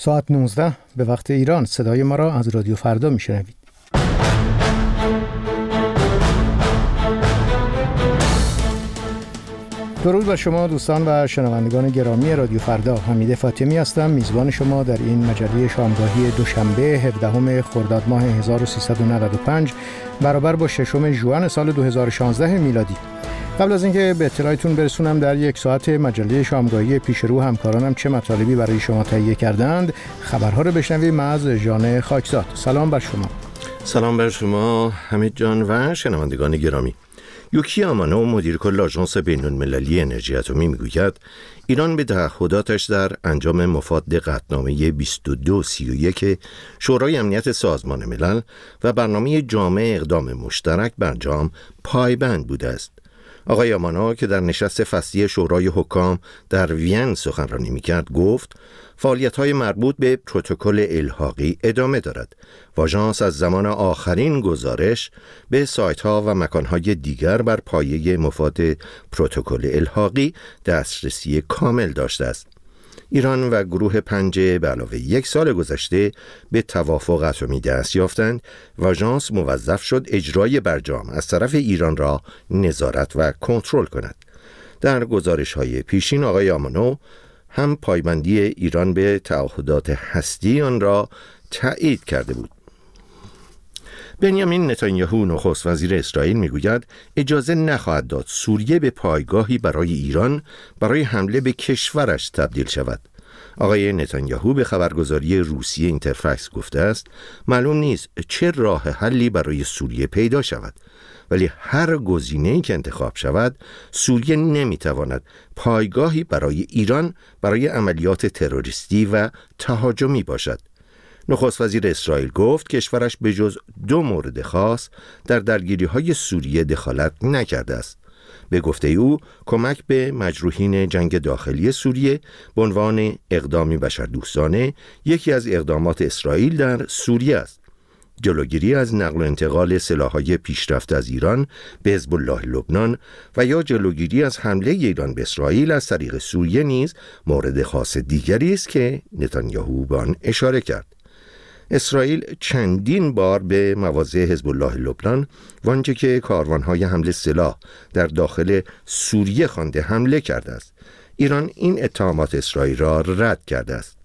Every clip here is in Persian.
ساعت 19 به وقت ایران صدای ما را از رادیو فردا میشنوید. درود بر شما دوستان و شنوندگان گرامی رادیو فردا. حمید فاطمی هستم، میزبان شما در این مجله شامگاهی دوشنبه 17 خرداد ماه 1395 برابر با 6 ژوئن سال 2016 میلادی. قبل از اینکه به اطلاعتون برسونم در یک ساعت مجله شامگاهی پیش رو همکارانم چه مطالبی برای شما تهیه کردند، خبرها رو بشنویم از ژان خاکزاد. سلام بر شما. سلام بر شما حمید جان و شنوندگان گرامی. یوکی آمانو مدیر کل آژانس بین‌المللی انرژی اتمی میگوید ایران به تعهداتش در انجام مفاد قطعنامه 2231 شورای امنیت سازمان ملل و برنامه جامع اقدام مشترک برجام پایبند بوده است. آقای آمانو که در نشست فصلی شورای حکام در وین سخنرانی می‌کرد گفت فعالیت‌های مربوط به پروتکل الحاقی ادامه دارد و آژانس از زمان آخرین گزارش به سایت‌ها و مکان‌های دیگر بر پایه مفاد پروتکل الحاقی دسترسی کامل داشته است. ایران و گروه 5 به علاوه 1 سال گذشته به توافق اتمی دست یافتند و آژانس موظف شد اجرای برجام از طرف ایران را نظارت و کنترل کند. در گزارش‌های پیشین آقای آمانو هم پایبندی ایران به تعهدات هستی آن را تایید کرده بود. بنیامین نتانیاهو نخست وزیر اسرائیل میگوید اجازه نخواهد داد سوریه به پایگاهی برای ایران برای حمله به کشورش تبدیل شود. آقای نتانیاهو به خبرگزاری روسیه اینترفکس گفته است معلوم نیست چه راه حلی برای سوریه پیدا شود، ولی هر گزینه‌ای که انتخاب شود سوریه نمیتواند پایگاهی برای ایران برای عملیات تروریستی و تهاجمی باشد. نخست وزیر اسرائیل گفت کشورش به جز 2 مورد خاص در درگیری‌های سوریه دخالت نکرده است. به گفته او کمک به مجروحین جنگ داخلی سوریه به عنوان اقدامی بشردوستانه یکی از اقدامات اسرائیل در سوریه است. جلوگیری از نقل و انتقال سلاح‌های پیشرفته از ایران به حزب الله لبنان و یا جلوگیری از حمله ایران به اسرائیل از طریق سوریه نیز مورد خاص دیگری است که نتانیاهو به آن اشاره کرد. اسرائیل چندین بار به مواضع حزب الله لبنان و آنچه که کاروان‌های حمل سلاح در داخل سوریه خوانده حمله کرده است. ایران این اتهامات اسرائیل را رد کرده است.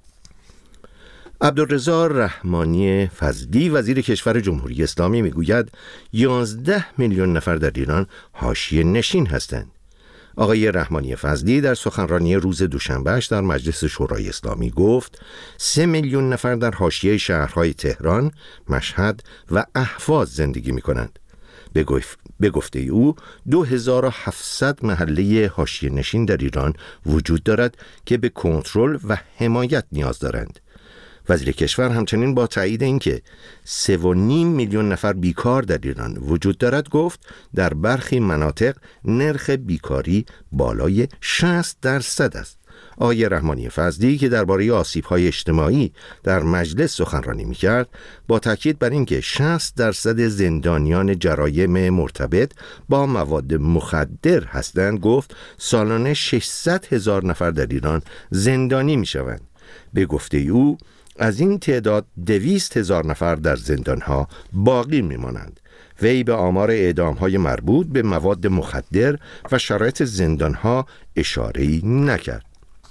عبدالرضا رحمانی فضلی وزیر کشور جمهوری اسلامی میگوید 11 میلیون نفر در ایران حاشیه نشین هستند. آقای رحمانی فضلی در سخنرانی روز دوشنبهش در مجلس شورای اسلامی گفت 3 میلیون نفر در حاشیه شهرهای تهران، مشهد و اهواز زندگی می کنند. به گفته او 2700 محله حاشیه نشین در ایران وجود دارد که به کنترل و حمایت نیاز دارند. وزیر کشور همچنین با تایید اینکه 3.5 میلیون نفر بیکار در ایران وجود دارد گفت در برخی مناطق نرخ بیکاری بالای 60% است. آقای رحمانی فضلی که درباره آسیب‌های اجتماعی در مجلس سخنرانی می‌کرد با تاکید بر اینکه 60% زندانیان جرایم مرتبط با مواد مخدر هستند گفت سالانه 600,000 نفر در ایران زندانی می‌شوند. به گفته او از این تعداد 200,000 نفر در زندانها باقی میمانند. وی به آمار اعدام‌های مربوط به مواد مخدر و شرایط زندانها اشاره‌ای نکرد.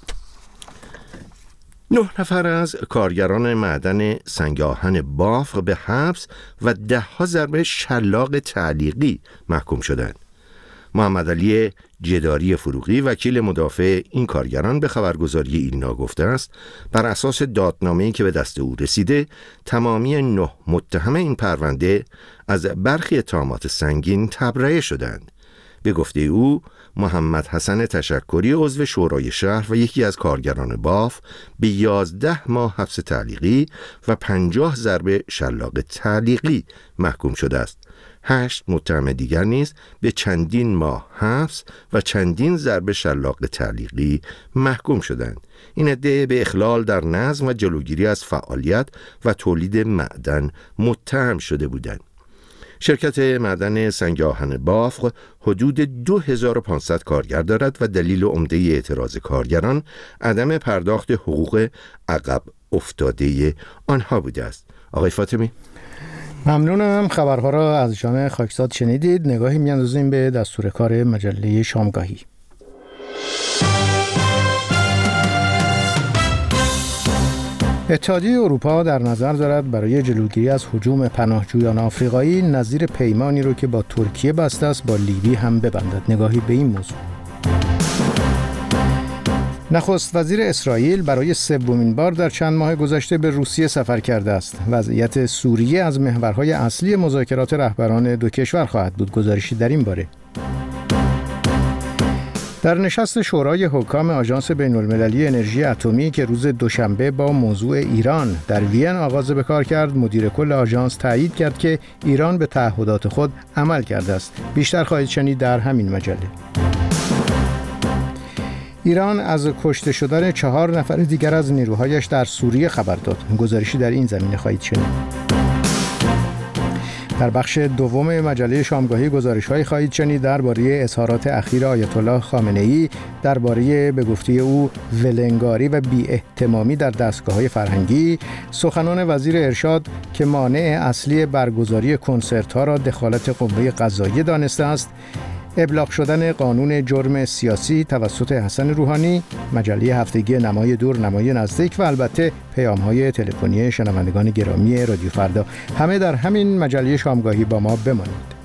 9 نفر از کارگران معدن سنگ آهن بافق به حبس و 10 ضربه شلاق تعلیقی محکوم شدند. محمد علی جداری فروغی وکیل مدافع این کارگران به خبرگزاری ایلنا گفته است بر اساس دادنامه‌ای که به دست او رسیده تمامی 9 متهم این پرونده از برخی اتهامات سنگین تبرئه شدند. به گفته او محمد حسن تشکری عضو شورای شهر و یکی از کارگران باف به 11 ماه حبس تعلیقی و 50 ضربه شلاق تعلیقی محکوم شده است. 8 متهم دیگر نیز به چندین ماه حبس و چندین ضربه شلاق تعلیقی محکوم شدند. این عده به اخلال در نظم و جلوگیری از فعالیت و تولید معدن متهم شده بودند. شرکت معدن سنگ آهن بافق حدود 2500 کارگر دارد و دلیل عمده اعتراض کارگران عدم پرداخت حقوق عقب افتاده آنها بوده است. آقای فاطمی؟ ممنونم. خبرها را از جان خاکزاد شنیدید. نگاهی میاندازیم به دستور کار مجله شامگاهی. اتحادیه اروپا در نظر دارد برای جلوگیری از هجوم پناهجویان آفریقایی نظیر پیمانی رو که با ترکیه بسته است با لیبی هم ببندد. نگاهی به این موضوع. نخست وزیر اسرائیل برای سومین بار در چند ماه گذشته به روسیه سفر کرده است. وضعیت سوریه از محورهای اصلی مذاکرات رهبران دو کشور خواهد بود. گزارشی در این باره. در نشست شورای حکام آژانس بین‌المللی انرژی اتمی که روز دوشنبه با موضوع ایران در وین آغاز به کار کرد، مدیر کل آژانس تایید کرد که ایران به تعهدات خود عمل کرده است. بیشتر خواهید شنید در همین مجله. ایران از کشته شدن 4 نفر دیگر از نیروهایش در سوریه خبر داد. گزارشی در این زمینه خواهید شنید. در بخش دوم مجله شامگاهی گزارش‌هایی خواهید شنید درباره اظهارات اخیر آیت الله خامنه‌ای درباره به گفته او ولنگاری و بی‌احتمامی در دستگاه‌های فرهنگی، سخنان وزیر ارشاد که مانع اصلی برگزاری کنسرت‌ها را دخالت قوه قضاییه دانسته است، ابلاغ شدن قانون جرم سیاسی توسط حسن روحانی، مجله هفتگی نمای دور نمای نزدیک و البته پیام‌های تلفنی شنوندگان گرامی رادیو فردا. همه در همین مجله شامگاهی با ما بمانید.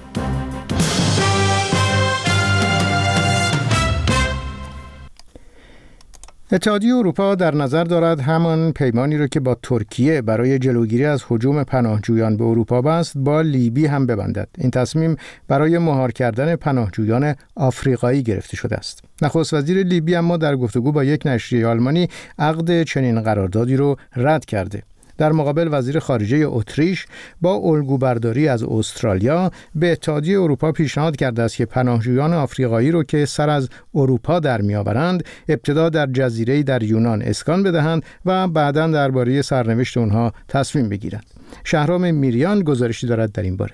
اتحادیه اروپا در نظر دارد همان پیمانی را که با ترکیه برای جلوگیری از هجوم پناهجویان به اروپا بست با لیبی هم ببندد. این تصمیم برای مهار کردن پناهجویان آفریقایی گرفته شده است. نخست وزیر لیبی اما در گفتگو با یک نشریه آلمانی عقد چنین قراردادی رو رد کرده. در مقابل وزیر خارجه اتریش با الگوبرداری از استرالیا به اتحادیه اروپا پیشنهاد کرده است که پناهجویان آفریقایی رو که سر از اروپا در میآورند ابتدا در جزیره‌ای در یونان اسکان بدهند و بعداً درباره سرنوشت اونها تصمیم بگیرند. شهرام میریان گزارشی دارد در این باره.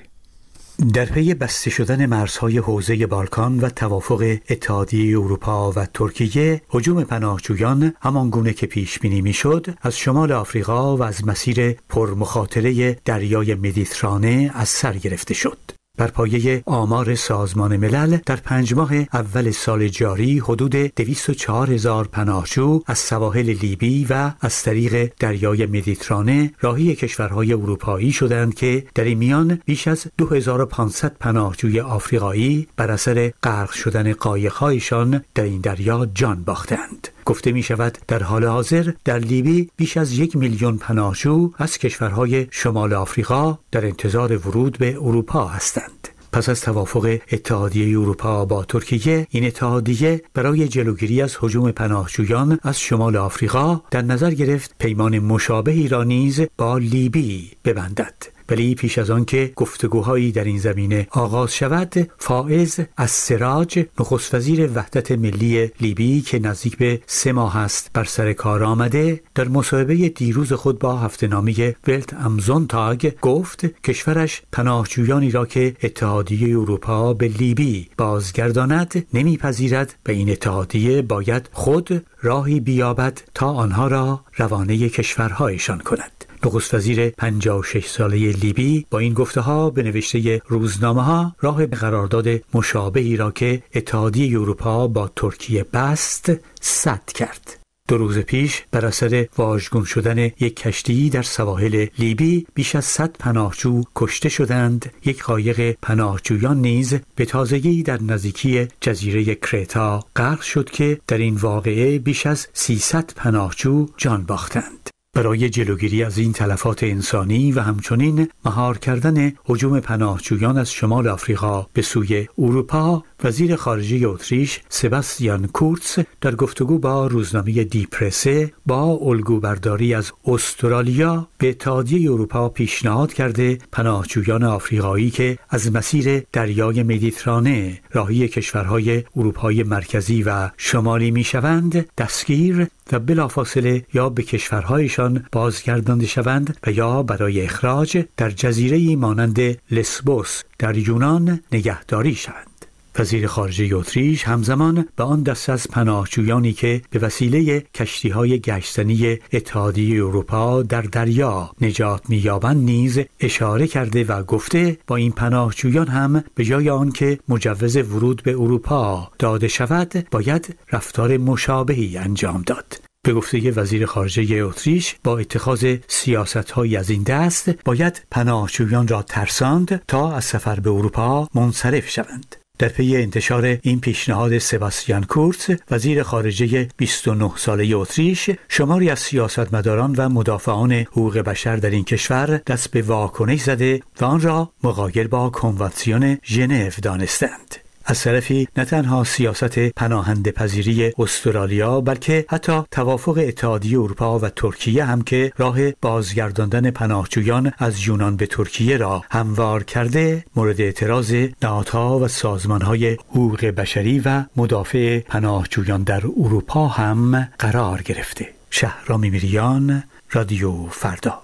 در پی بسته شدن مرزهای حوزه بالکان و توافق اتحادیه اروپا و ترکیه، هجوم پناهجویان همان گونه که پیش بینی میشد از شمال آفریقا و از مسیر پرمخاطره دریای مدیترانه از سر گرفته شد. بر پایه آمار سازمان ملل در 5 ماه اول سال جاری حدود 204,000 پناهجو از سواحل لیبی و از طریق دریای مدیترانه راهی کشورهای اروپایی شدند که در این میان بیش از 2500 پناهجوی آفریقایی بر اثر غرق شدن قایق‌هایشان در این دریا جان باختند. گفته می شود در حال حاضر در لیبی بیش از 1 میلیون پناهجو از کشورهای شمال آفریقا در انتظار ورود به اروپا هستند. پس از توافق اتحادیه اروپا با ترکیه، این اتحادیه برای جلوگیری از هجوم پناهجویان از شمال آفریقا در نظر گرفت پیمان مشابهی را نیز با لیبی ببندد. ولی پیش از آن که گفتگوهایی در این زمینه آغاز شود، فائز السراج نخست وزیر وحدت ملی لیبی که نزدیک به 3 ماه است بر سر کار آمده، در مصاحبه دیروز خود با هفته‌نامه ولت ام زونتاگ گفت کشورش پناهجویانی را که اتحادیه اروپا به لیبی بازگرداند نمیپذیرد و این اتحادیه باید خود راهی بیابد تا آنها را روانه کشورهایشان کند. نخست وزیر 56 ساله لیبی با این گفته‌ها به نوشته روزنامه‌ها راه به قرارداد مشابهی را که اتحادیه اروپا با ترکیه بست سد کرد. 2 روز پیش بر اثر واژگون شدن یک کشتی در سواحل لیبی بیش از 100 پناهجو کشته شدند. یک قایق پناهجویان نیز به تازگی در نزدیکی جزیره کرتا غرق شد که در این واقعه بیش از 300 پناهجو جان باختند. برای جلوگیری از این تلفات انسانی و همچنین مهار کردن هجوم پناهجویان از شمال آفریقا به سوی اروپا، وزیر خارجه اتریش سباستیان کورتز در گفتگو با روزنامه دی پرسه با الگوبرداری از استرالیا به اتحادیه اروپا پیشنهاد کرده پناهجویان آفریقایی که از مسیر دریای مدیترانه راهی کشورهای اروپای مرکزی و شمالی میشوند دستگیر و بلافاصله یا به کشورهایشان بازگردانده شوند و یا برای اخراج در جزیره‌ای مانند لسبوس در یونان نگهداری شوند. وزیر خارجه اتریش همزمان به آن دسته از پناهجویانی که به وسیله کشتی‌های گشتنی اتحادیه اروپا در دریا نجات می‌یابند نیز اشاره کرده و گفته با این پناهجویان هم به جای آنکه مجوز ورود به اروپا داده شود باید رفتار مشابهی انجام داد. به گفته وزیر خارجه اتریش با اتخاذ سیاست‌های از این دست باید پناهجویان را ترساند تا از سفر به اروپا منصرف شوند. در پی انتشار این پیشنهاد سباستیان کورتز وزیر خارجه 29 ساله اتریش شماری از سیاستمداران و مدافعان حقوق بشر در این کشور دست به واکنش زده و آن را مغایر با کنوانسیون ژنو دانستند. از طرفی نه تنها سیاست پناهنده پذیری استرالیا بلکه حتی توافق اتحادیه اروپا و ترکیه هم که راه بازگرداندن پناهجویان از یونان به ترکیه را هموار کرده مورد اعتراض نهادها و سازمانهای حقوق بشری و مدافع پناهجویان در اروپا هم قرار گرفته. شهرام میریان، رادیو فردا.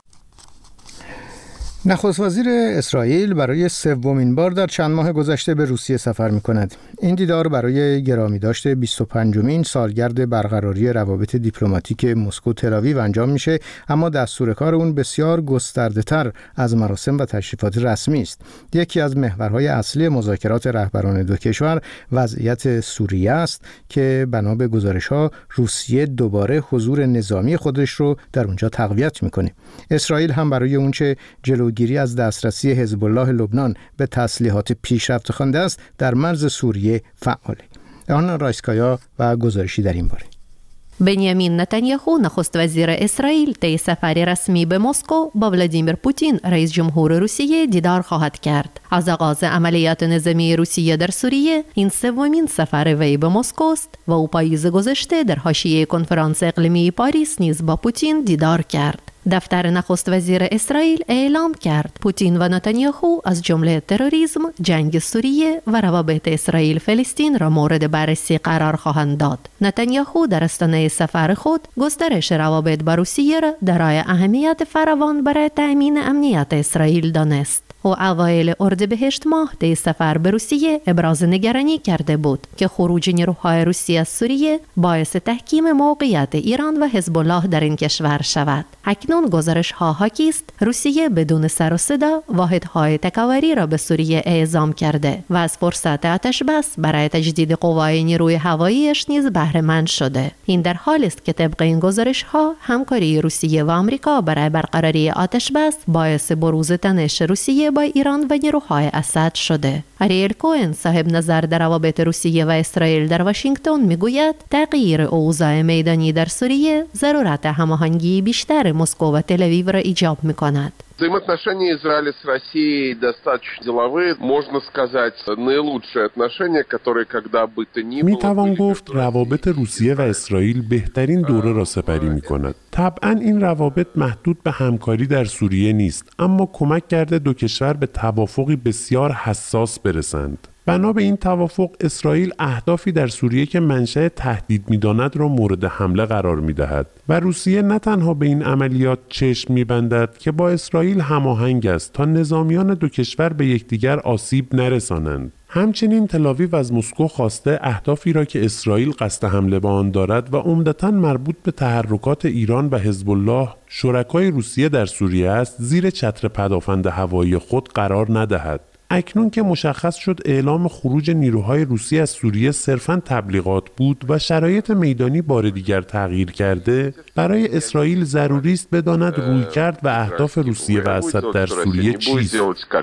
نخست وزیر اسرائیل برای سومین بار در چند ماه گذشته به روسیه سفر می‌کند. این دیدار برای گرامی داشته 25مین سالگرد برقراری روابط دیپلماتیک مسکو تل‌آویو انجام میشه، اما دستور کار اون بسیار گسترده‌تر از مراسم و تشریفات رسمی است. یکی از محورهای اصلی مذاکرات رهبران دو کشور وضعیت سوریه است که بنا به گزارش‌ها روسیه دوباره حضور نظامی خودش رو در اونجا تقویت می‌کنه. اسرائیل هم برای اونچه جلوگیری از دسترسی حزب الله لبنان به تسلیحات پیشرفته خوانده است در مرز سوریه فعاله. آنا رایسکایا و گزارشی در این باره. بنیامین نتانیاهو نخست وزیر اسرائیل طی سفری رسمی به مسکو با ولادیمیر پوتین رئیس جمهور روسیه دیدار خواهد کرد. از آغاز عملیات نظامی روسیه در سوریه این سومین سفر وی به مسکو است و او پاییز گذشته در حاشیه کنفرانس اقلیمی پاریس نیز با پوتین دیدار کرد. دفتر نخست وزیر اسرائیل اعلام کرد پوتین و نتانیاهو از جمله تروریسم، جنگ سوریه و روابط اسرائیل فلسطین را مورد بررسی قرار خواهند داد. نتانیاهو در آستانه سفر خود گسترش روابط با روسیه را دارای اهمیت فراوان برای تأمین امنیت اسرائیل دانست. او اوایل اردیبهشت ماه طی سفر به روسیه ابراز نگرانی کرده بود که خروج نیروهای روسیه از سوریه باعث تحکیم موقعیت ایران و حزب الله در این کشور شود. اکنون گزارش‌ها حاکی است روسیه بدون سر و صدا واحدهای تکاوری را به سوریه اعزام کرده و از فرصت آتش‌بس برای تجدید قوای نیروی هواییش نیز بهره مند شده. این در حالی است که طبق این گزارش‌ها همکاری روسیه و آمریکا برای برقراری آتش‌بس باعث بروز تنش روسیه با ایران و نیروهای اسد شده. اریل کوهن صاحب نظر در روابط روسیه و اسرائیل در واشنگتن میگوید تغییر اوضاع میدانی در سوریه ضرورت هماهنگی بیشتر مسکو و تل‌آویو را ایجاب می‌کند. Взаимоотношения Израиля с Россией достаточно деловые, можно сказать, наилучшие отношения, которые когда бы то ни было. میتوان گفت روابط روسیه و اسرائیل بهترین دوره را سپری می‌کند. طبعاً این روابط محدود به همکاری در سوریه نیست، اما کمک کرده دو کشور به توافقی بسیار حساس برسند. بنا به این توافق اسرائیل اهدافی در سوریه که منشأ تهدید می‌داند را مورد حمله قرار می‌دهد و روسیه نه تنها به این عملیات چشم می‌بندد که با اسرائیل هماهنگ است تا نظامیان دو کشور به یکدیگر آسیب نرسانند. همچنین تل‌آویو از مسکو خواسته اهدافی را که اسرائیل قصد حمله به آن دارد و عمدتاً مربوط به تحرکات ایران و حزب الله شرکای روسیه در سوریه است زیر چتر پدافند هوایی خود قرار ندهد. اکنون که مشخص شد اعلام خروج نیروهای روسی از سوریه صرفاً تبلیغات بود و شرایط میدانی بار دیگر تغییر کرده، برای اسرائیل ضروری است بداند رویکرد و اهداف روسیه و اسد در سوریه چیست.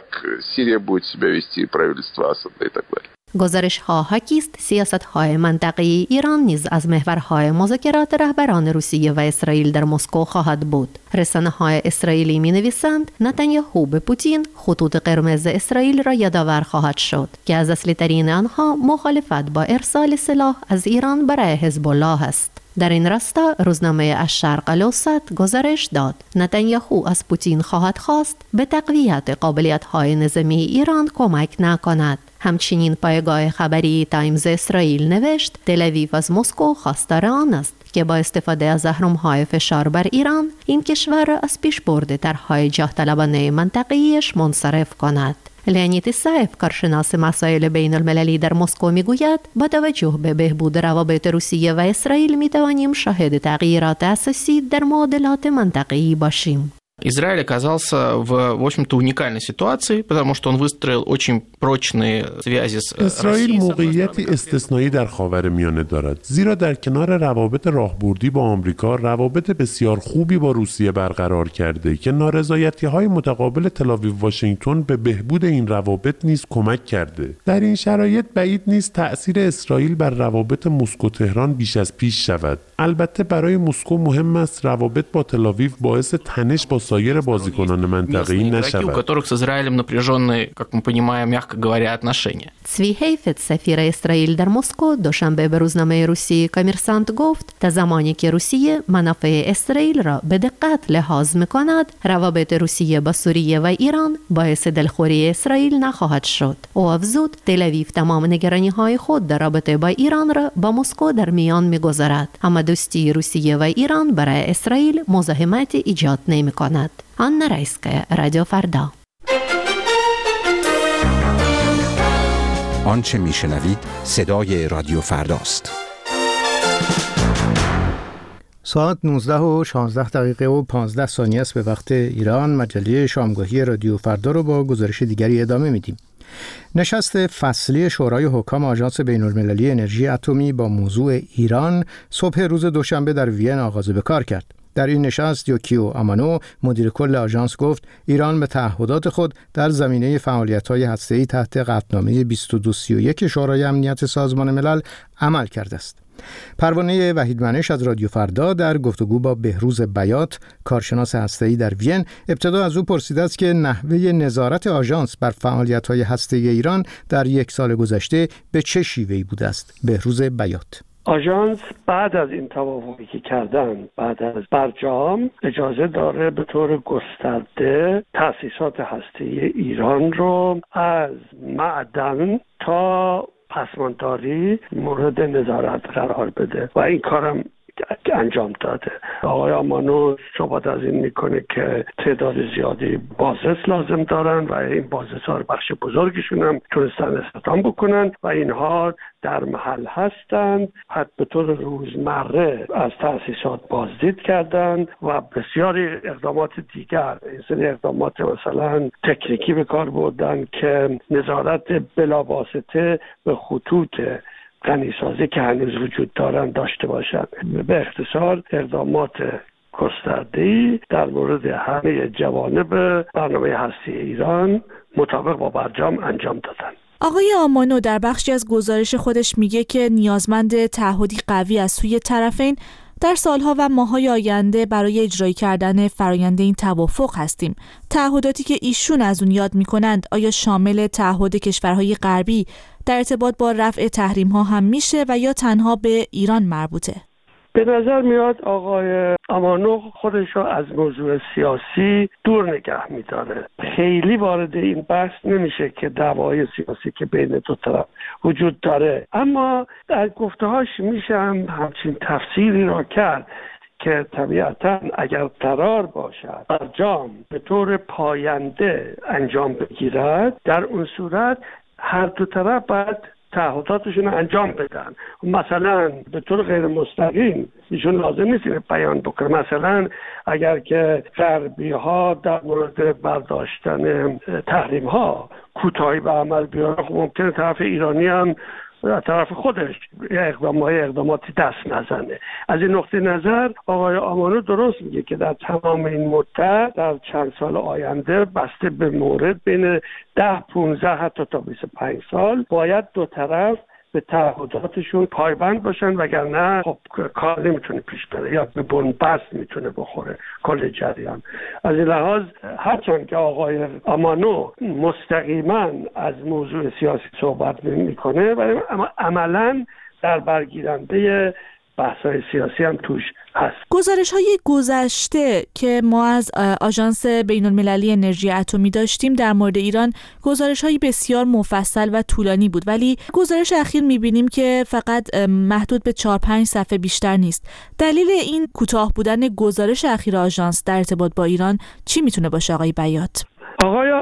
گزارش‌ها حاکی است سیاست‌های منطقه‌ای ایران نیز از محورهای مذاکرات رهبران روسیه و اسرائیل در مسکو خواهد بود. رسانه‌های اسرائیلی می‌نویسند نتانیاهو به پوتین خطوط قرمز اسرائیل را یادآور خواهد شد که از اصلی‌ترین آنها مخالفت با ارسال سلاح از ایران برای حزب الله است. در این راستا روزنامه الشرق الاوسط گزارش داد نتانیاهو از پوتین خواهد خواست به تقویت قابلیت‌های نظامی ایران کمک نکند. همچنین پایگاه خبری تایمز اسرائیل نوشت تل‌آویو از مسکو خواستار آن است که با استفاده از اهرم‌های فشار بر ایران این کشور را از پیشبرد طرح‌های جاه طلبانه منطقه‌ایش منصرف کند. لئونید ایسایف کارشناس مسائل بین المللی در مسکو میگوید با توجه به بهبود روابط روسیه و اسرائیل میتوانیم شاهد تغییرات اساسی در معادلات منطقه‌ای باشیم. Израиль оказался в общем-то, уникальной ситуации, потому что он выстроил очень прочные связи с اسرائیل موقعیتی استثنایی در خاورمیانه دارد، زیرا در کنار روابط راهبردی با آمریکا، روابط بسیار خوبی با روسیه برقرار کرده که نارضایتی‌های متقابل تل‌آویو واشنگتن به بهبود این روابط نیز کمک کرده. در این شرایط بعید نیست تأثیر اسرائیل بر روابط مسکو تهران بیش از پیش شود. البته برای مسکو مهم است روابط با تل‌آویو باعث تنش با سایر بازیکنان منطقه‌ای نشود. چوی هیفت سفیر اسرائیل در مسکو دوشنبه به روزنامه روسی کامرسانت گفت تا زمانی که روسیه منافع اسرائیل را به دقت لحاظ می‌کند، روابط روسیه با سوریه و ایران باعث دلخوری اسرائیل نخواهد شد. او افزود تل‌آویو تمام نگرانی‌های خود در رابطه با ایران را با مسکو در میان می‌گذارد، اما دوستی روسیه و ایران برای اسرائیل مزاحمت ایجاد نمی‌کند. آنا رایسکایا، رادیو فردا. آنچه میشنوید صدای رادیو فرداست. ساعت 19:16 و 15 ثانیه است به وقت ایران. مجله شامگاهی رادیو فردا رو با گزارش دیگری ادامه میدیم. نشست فصلی شورای حکام آژانس بین‌المللی انرژی اتمی با موضوع ایران صبح روز دوشنبه در وین آغاز به کار کرد. در این نشست یوکیو آمانو مدیر کل آژانس گفت ایران به تعهدات خود در زمینه فعالیت‌های هسته‌ای تحت قطعنامه 2231 شورای امنیت سازمان ملل عمل کرده است. پروانه وحیدمنش از رادیو فردا در گفتگو با بهروز بیات، کارشناس هسته‌ای در وین، ابتدا از او پرسیده است که نحوه نظارت آژانس بر فعالیت‌های هسته‌ای ایران در یک سال گذشته به چه شیوهی بوده است. بهروز بیات: آژانس بعد از این توافقی که کردن، بعد از برجام، اجازه داره به طور گسترده تأسیسات هسته‌ای ایران رو از معدن تا پسمانداری مورد نظارت قرار بده و این کارم انجام داده. آقای آمانو صحبت از این میکنه که تعداد زیادی بازرس لازم دارن و این بازرس ها رو بخش بزرگشون هم تونستن استخدام بکنن و اینها در محل هستند. حتی به طور روزمره از تأسیسات بازدید کردن و بسیاری اقدامات دیگر، این سری اقدامات مثلا تکنیکی به کار بردن که نظارت بلاواسطه به خطوط غنیسازی که هنوز وجود دارن داشته باشند. به اختصار اقدامات گسترده‌ای در مورد همه جوانب برنامه هستی ایران مطابق با برجام انجام دادن. آقای آمانو در بخشی از گزارش خودش میگه که نیازمند تعهدی قوی از سوی طرفین در سالها و ماه‌های آینده برای اجرایی کردن فرآیند این توافق هستیم. تعهداتی که ایشون از اون یاد میکنند آیا شامل تعهد کشورهای غربی در ارتباط با رفع تحریم‌ها هم میشه و یا تنها به ایران مربوطه؟ به نظر میاد آقای آمانو خودش رو از موضوع سیاسی دور نگه میداره. خیلی وارد این بحث نمیشه که دعوای سیاسی که بین دو طرف وجود داره، اما در گفته‌هاش میشه همچین تفسیری را کرد که طبیعتاً اگر قرار باشد برجام به طور پاینده انجام بگیرد، در اون صورت هر دو طرف باید تعهداتشون رو انجام بدن. مثلا به طور غیر مستقیم ایشون لازم نیست بیان بکنه. مثلا اگر که غربی ها در مورد برداشتن تحریم ها کوتاهی به عمل بیارن، خب ممکنه طرف ایرانی هم از طرف خودش اقداماتی دست نزنه. از این نقطه نظر آقای آمانو درست میگه که در تمام این مدت در چند سال آینده بسته به مورد بین 10 15 حتی تا 25 سال باید دو طرف به تعهداتشون پایبند باشن، وگرنه خب کار نمیتونه پیش بره یا به بنبست میتونه بخوره کل جریان. از این لحاظ هرچند که آقای آمانو مستقیما از موضوع سیاسی صحبت میکنه ولی عملا در برگیرنده بحث‌های سیاسی هم توش هست. گزارش‌های گذشته که ما از آژانس بین‌المللی انرژی اتمی داشتیم در مورد ایران گزارش‌های بسیار مفصل و طولانی بود، ولی گزارش اخیر می‌بینیم که فقط محدود به 4-5 صفحه بیشتر نیست. دلیل این کوتاه بودن گزارش اخیر آژانس در ارتباط با ایران چی میتونه باشه آقای بیات؟ آقای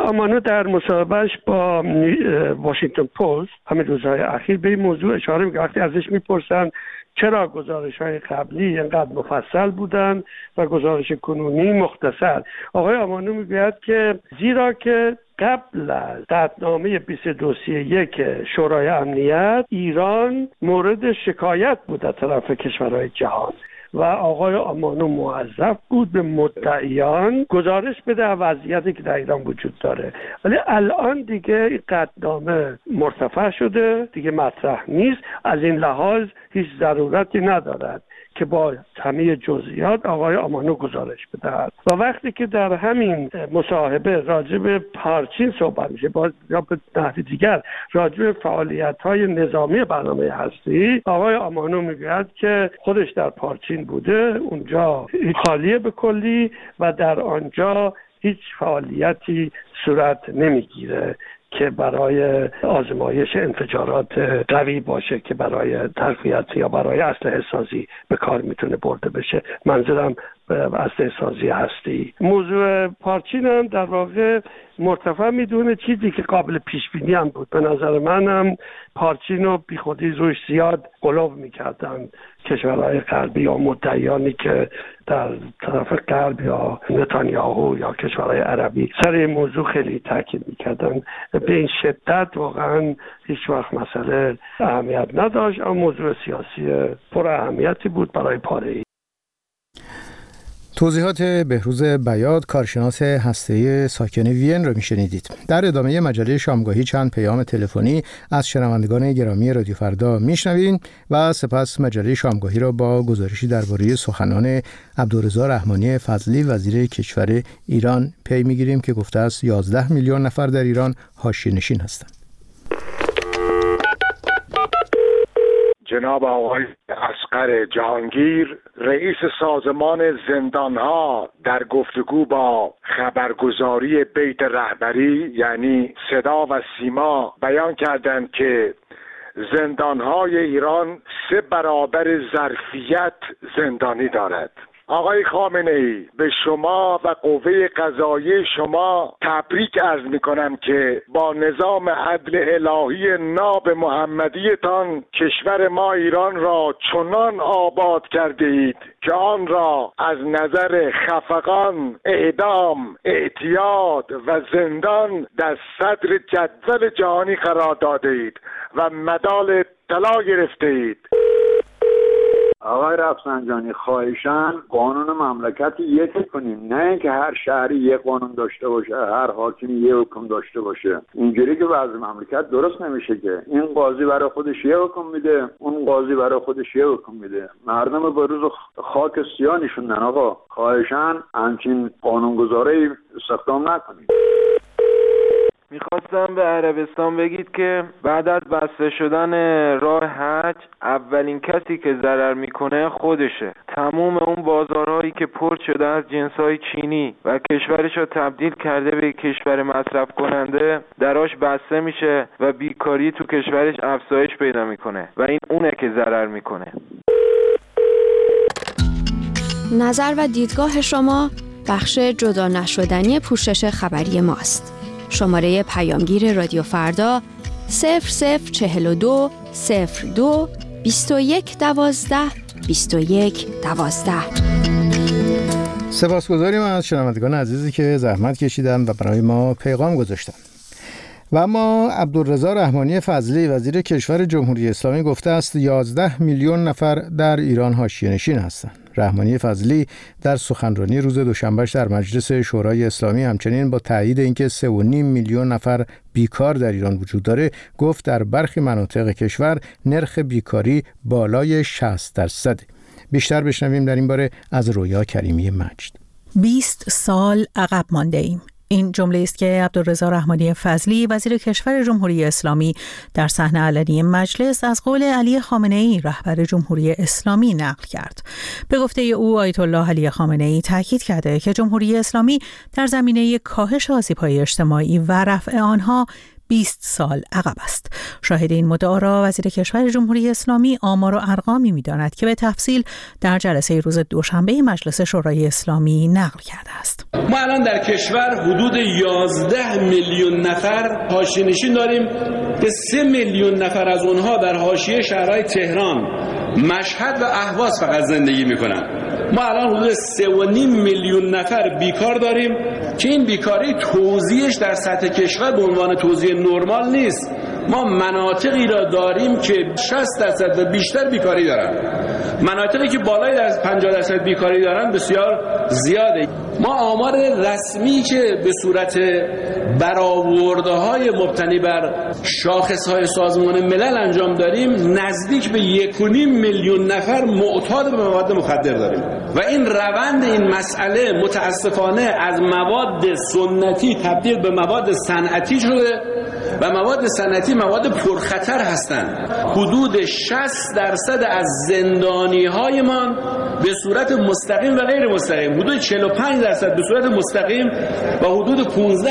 آمانو در مصاحبهش با واشنگتن پست همین روزهای اخیر به این موضوع اشاره میکنه. وقتی ازش میپرسن چرا گزارش‌های قبلی اینقدر مفصل بودن و گزارش کنونی مختصر، آقای آمانو میگوید که زیرا که قبل از قطعنامه 2231 شورای امنیت ایران مورد شکایت بود از طرف کشورهای جهان و آقای آمانو موظف بود به مدعیان گزارش بده از وضعیتی که در ایران وجود داره. ولی الان دیگه این قطعنامه مرتفع شده، دیگه مطرح نیست، از این لحاظ هیچ ضرورتی ندارد که با همه جزئیات آقای آمانو گزارش بدهد. و وقتی که در همین مصاحبه راجع به پارچین صحبت میشه یا به نحو دیگر راجع به فعالیت‌های نظامی برنامه هستی، آقای آمانو میگوید که خودش در پارچین بوده، اونجا خالیه به کلی و در آنجا هیچ فعالیتی صورت نمیگیره که برای آزمایش انفجارات قوی باشه که برای تقویت یا برای اسلحه سازی به کار میتونه برده بشه. منظورم اسلحه سازی هستی. موضوع پارچین هم در واقع مرتفع میدونه، چیزی که قابل پیش بینی هم بود. به نظر منم پارچین رو بی خودی روش زیاد غلو میکردن کشورهای غربی یا مدعیانی که در طرف غرب یا نتانیاهو یا کشورهای عربی سر این موضوع خیلی تاکید میکردن. به این شدت واقعا هیچ وقت مسئله اهمیت نداشت، اما موضوع سیاسی پر اهمیتی بود برای پاره‌ای. توضیحات بهروز بیات، کارشناس هسته‌ای ساکن وین را میشنیدید. در ادامه مجله شامگاهی چند پیام تلفنی از شنوندگان گرامی رادیو فردا میشنویم و سپس مجله شامگاهی را با گزارشی درباره سخنان عبدالرضا رحمانی فضلی وزیر کشور ایران پی میگیریم که گفته است 11 میلیون نفر در ایران حاشیه‌نشین هستند. جناب آقای اصغر جهانگیر رئیس سازمان زندانها در گفتگو با خبرگزاری بیت رهبری یعنی صدا و سیما بیان کردند که زندانهای ایران 3 برابر ظرفیت زندانی دارد. آقای خامنه‌ای، به شما و قوه قضاییه شما تبریک عرض می‌کنم که با نظام عدل الهی ناب محمدیتان کشور ما ایران را چنان آباد کرده اید که آن را از نظر خفقان، اعدام، اعتیاد و زندان در صدر جدول جهانی قرار داده اید و مدال طلا گرفته اید. آقای رفسنجانی، خواهشاً قانون مملکت یکی کنیم، نه اینکه هر شهری یک قانون داشته باشه، هر حاکمی یک حکم داشته باشه. اینجوری که وضع مملکت درست نمیشه که این قاضی برای خودش یک حکم میده، اون قاضی برای خودش یک حکم میده. مردم به روز خاک سیاه نشوندن. آقا خواهشاً همچین قانونگذاری استخدام نکنید. میخواستم به عربستان بگید که بعد از بسته شدن راه حج اولین کسی که ضرر میکنه خودشه. تموم اون بازارهایی که پر شده از جنسای چینی و کشورش رو تبدیل کرده به کشور مصرف کننده دراش بسته میشه و بیکاری تو کشورش افزایش پیدا میکنه و این اونه که ضرر میکنه. نظر و دیدگاه شما بخش جدا نشدنی پوشش خبری ماست. شماره پیامگیر رادیو فردا 0042 02 21 12 21 12. سپاسگزاریم از شنوندگان عزیزی که زحمت کشیدند و برای ما پیغام گذاشتند. و اما عبدالرضا رحمانی فضلی وزیر کشور جمهوری اسلامی گفته است 11 میلیون نفر در ایران حاشیه‌نشین هستند. رحمانی فضلی در سخنرانی روز دوشنبهش در مجلس شورای اسلامی همچنین با تایید اینکه 3.5 میلیون نفر بیکار در ایران وجود داره گفت در برخی مناطق کشور نرخ بیکاری بالای 60%. بیشتر بشنویم در این باره از رویا کریمی مجد. 20 سال عقب مانده ایم. این جمله است که عبدالرضا رحمانی فضلی وزیر کشور جمهوری اسلامی در صحنه علنی مجلس از قول علی خامنه‌ای رهبر جمهوری اسلامی نقل کرد. به گفته او آیت الله علی خامنه‌ای تاکید کرده که جمهوری اسلامی در زمینه کاهش آسیب‌های اجتماعی و رفع آنها 20 سال عقب است. شاهد این مدعا را وزیر کشور جمهوری اسلامی آمار و ارقامی می‌داند که به تفصیل در جلسه روز دوشنبه مجلس شورای اسلامی نقل کرده است. ما الان در کشور حدود 11 میلیون نفر حاشیه‌نشین داریم که 3 میلیون نفر از اونها در حاشیه شهرهای تهران، مشهد و اهواز فقط زندگی میکنن. ما الان حدود 3.5 میلیون نفر بیکار داریم که این بیکاری توزیعش در سطح کشور به عنوان توزیع نرمال نیست. ما مناطقی را داریم که 60% و بیشتر بیکاری دارن، مناطقی که بالای از 50% بیکاری دارن بسیار زیاده. ما آمار رسمی که به صورت برآورده‌های مبتنی بر شاخص‌های سازمان ملل انجام داریم، نزدیک به 1.5 میلیون نفر معتاد به مواد مخدر داریم و این روند این مسئله متاسفانه از مواد سنتی تبدیل به مواد صنعتی شده و مواد صنعتی مواد پرخطر هستند. حدود 60% از زندانی‌هایمان به صورت مستقیم و غیر مستقیم، حدود 45% به صورت مستقیم و حدود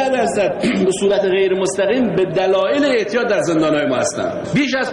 15% به صورت غیر مستقیم به دلایل اعتیاد در زندان‌های ما هستند. بیش از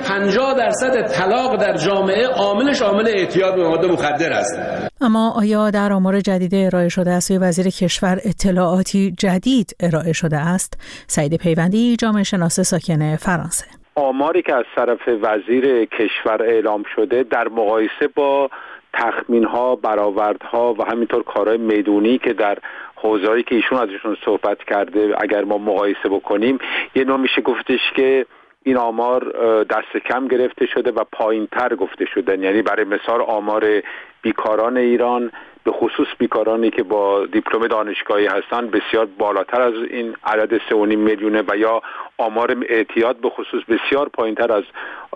50% طلاق در جامعه عامل اعتیاد به مواد مخدر است. اما آیا در آمار جدید ارائه شده از سوی وزیر کشور اطلاعاتی جدید ارائه شده است؟ سعید پیوندی، جامعه شناس ساکن فرانسه. آماری که از طرف وزیر کشور اعلام شده در مقایسه با تخمین‌ها، برآوردها و همینطور کارهای میدونی که در حوزه‌ای که ایشون ازشون صحبت کرده اگر ما مقایسه بکنیم، یه نوع میشه گفتش که این آمار دست کم گرفته شده و پایین‌تر گفته شدن. یعنی برای مثال آمار بیکاران ایران، به خصوص بیکارانی که با دیپلم دانشگاهی هستن، بسیار بالاتر از این عدد 3.5 میلیونه و یا آمار اعتیاد به خصوص بسیار پایین‌تر از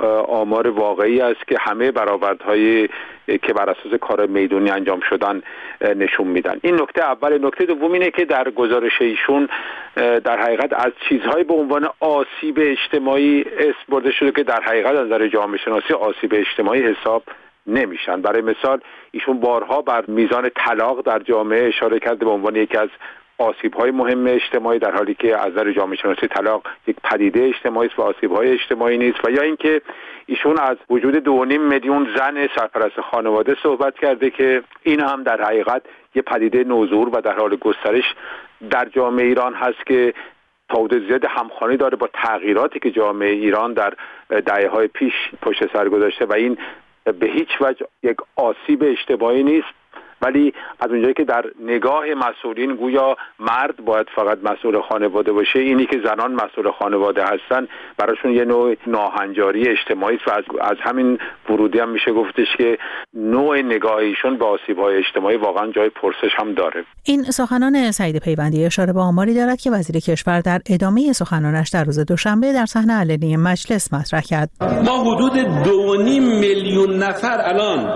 آمار واقعی است که همه برآوردهای که بر اساس کار میدونی انجام شدن نشون میدن. این نکته اول. نکته دوم اینه که در گزارش ایشون در حقیقت از چیزهای به عنوان آسیب اجتماعی اسم برده شده که در حقیقت از نظر جامعه شناسی آسیب اجتماعی حساب نمیشن. برای مثال ایشون بارها بر میزان طلاق در جامعه اشاره کرده به عنوان یکی از آسیب‌های مهم اجتماعی، در حالی که از نظر جامعه شناسی طلاق یک پدیده اجتماعی است و آسیب‌های اجتماعی نیست. و یا اینکه ایشون از وجود 2.5 میلیون زن سرپرست خانواده صحبت کرده که این هم در حقیقت یک پدیده نوظهور و در حال گسترش در جامعه ایران هست که تا حد زیاد همخوانی داره با تغییراتی که جامعه ایران در دهه‌های پیش پشت سر گذاشته و این به هیچ وجه یک آسیب اجتماعی نیست، ولی از اونجایی که در نگاه مسئولین گویا مرد باید فقط مسئول خانواده باشه، اینی که زنان مسئول خانواده هستن براشون یه نوع ناهنجاری اجتماعی است و از همین ورودی هم میشه گفتش که نوع نگاهیشون به آسیب‌های اجتماعی واقعا جای پرسش هم داره. این سخنان سعید پیوندی اشاره به آماری دارد که وزیر کشور در ادامه سخنانش در روز دوشنبه در صحنه علنی مجلس مطرح کرد. ما حدود 2.5 میلیون نفر الان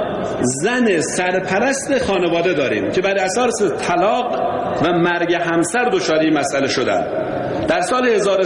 زن سرپرست خانواده داریم که بر اساس طلاق و مرگ همسر دچار این مسئله شدن. در سال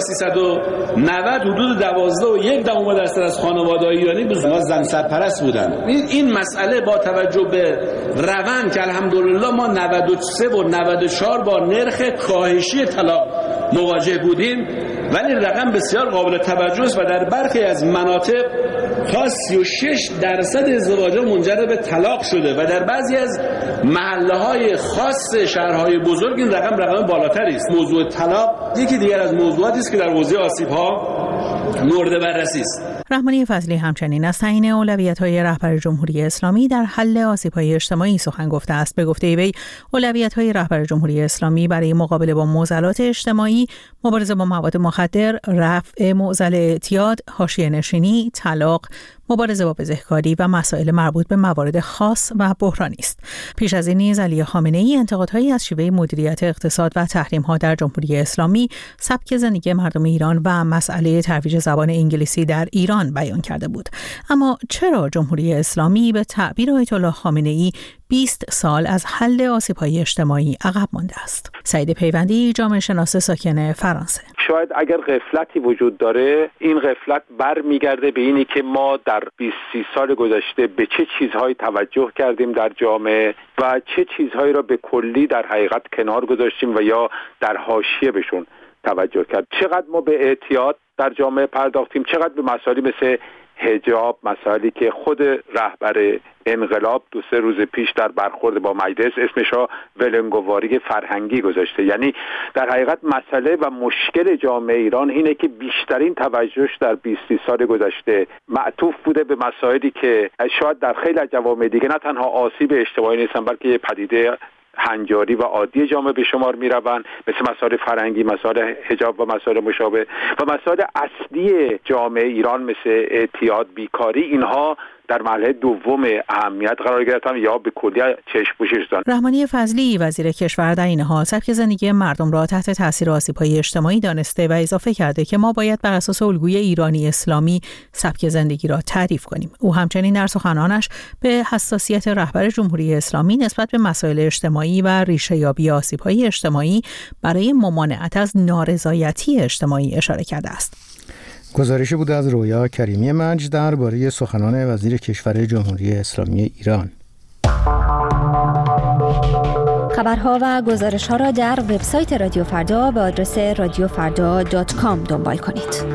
1390 حدود 12.1% از خانواده‌های ایرانی به زن سرپرست بودن. این مسئله با توجه به روند که الحمدلله ما 93 و 94 با نرخ کاهشی طلاق مواجه بودیم، ولی رقم بسیار قابل توجه است و در برخی از مناطق تا 36% ازدواج‌ها منجر به طلاق شده و در بعضی از محله‌های خاص شهرهای بزرگ این رقم بالاتری است. موضوع طلاق یکی دیگر از موضوعاتی است که در حوزه آسیب‌ها مورد بررسی است. رحمانی فضلی همچنین از تعیین اولویت‌های رهبر جمهوری اسلامی در حل آسیب‌های اجتماعی سخن گفته است. به گفته وی اولویت‌های رهبر جمهوری اسلامی برای مقابله با معضلات اجتماعی، مبارزه با مواد مخدر، رفع معضل اعتیاد، حاشیه‌نشینی، طلاق، مبارزه با بزهکاری و مسائل مربوط به موارد خاص و بحرانی است. پیش از این نیز علی خامنه‌ای انتقادهایی از شیوه مدیریت اقتصاد و تحریم‌ها در جمهوری اسلامی، سبک زندگی مردم ایران و مسئله ترویج زبان انگلیسی در ایران بیان کرده بود. اما چرا جمهوری اسلامی به تعبیر آیت الله خامنه‌ای 20 سال از حل آسیب‌های اجتماعی عقب مانده است؟ سعید پیوندی، جامعه شناس ساکن فرانسه. شاید اگر غفلتی وجود داره، این غفلت برمیگرده به اینی که ما در 20 سال گذشته به چه چیزهایی توجه کردیم در جامعه و چه چیزهایی را به کلی در حقیقت کنار گذاشتیم و یا در حاشیه بهشون توجه کرد. چقدر ما به اعتیاد در جامعه پرداختیم، چقدر به مسائلی مثل حجاب، مسائلی که خود رهبر انقلاب 2-3 روز پیش در برخورد با مجلس اسمش را ولنگواری فرهنگی گذاشته. یعنی در حقیقت مسئله و مشکل جامعه ایران اینه که بیشترین توجهش در 20 سال گذشته معطوف بوده به مسائلی که شاید در خیلی از جوامع دیگه نه تنها آسیب اجتماعی نیستن بلکه یه پدیده هنجاری و عادی جامعه به شمار میروند، مثل مسائل فرهنگی، مسائل حجاب و مسائل مشابه و مسائل اصلی جامعه ایران مثل اعتیاد، بیکاری، اینها در مرحله دوم اهمیت قرار گرفتن یا به کلی چشم پوشش دادن. رحمانی فضلی وزیر کشور در این حال سبک زندگی مردم را تحت تاثیر آسیب‌های اجتماعی دانسته و اضافه کرده که ما باید بر اساس الگوی ایرانی اسلامی سبک زندگی را تعریف کنیم. او همچنین در سخنانش به حساسیت رهبر جمهوری اسلامی نسبت به مسائل اجتماعی و ریشه‌یابی آسیب‌های اجتماعی برای ممانعت از نارضایتی اجتماعی اشاره کرده است. گزارشی بود از رویا کریمی مجد درباره سخنان وزیر کشور جمهوری اسلامی ایران. خبرها و گزارش‌ها را در وبسایت رادیو فردا به آدرس radiofarda.com دنبال کنید.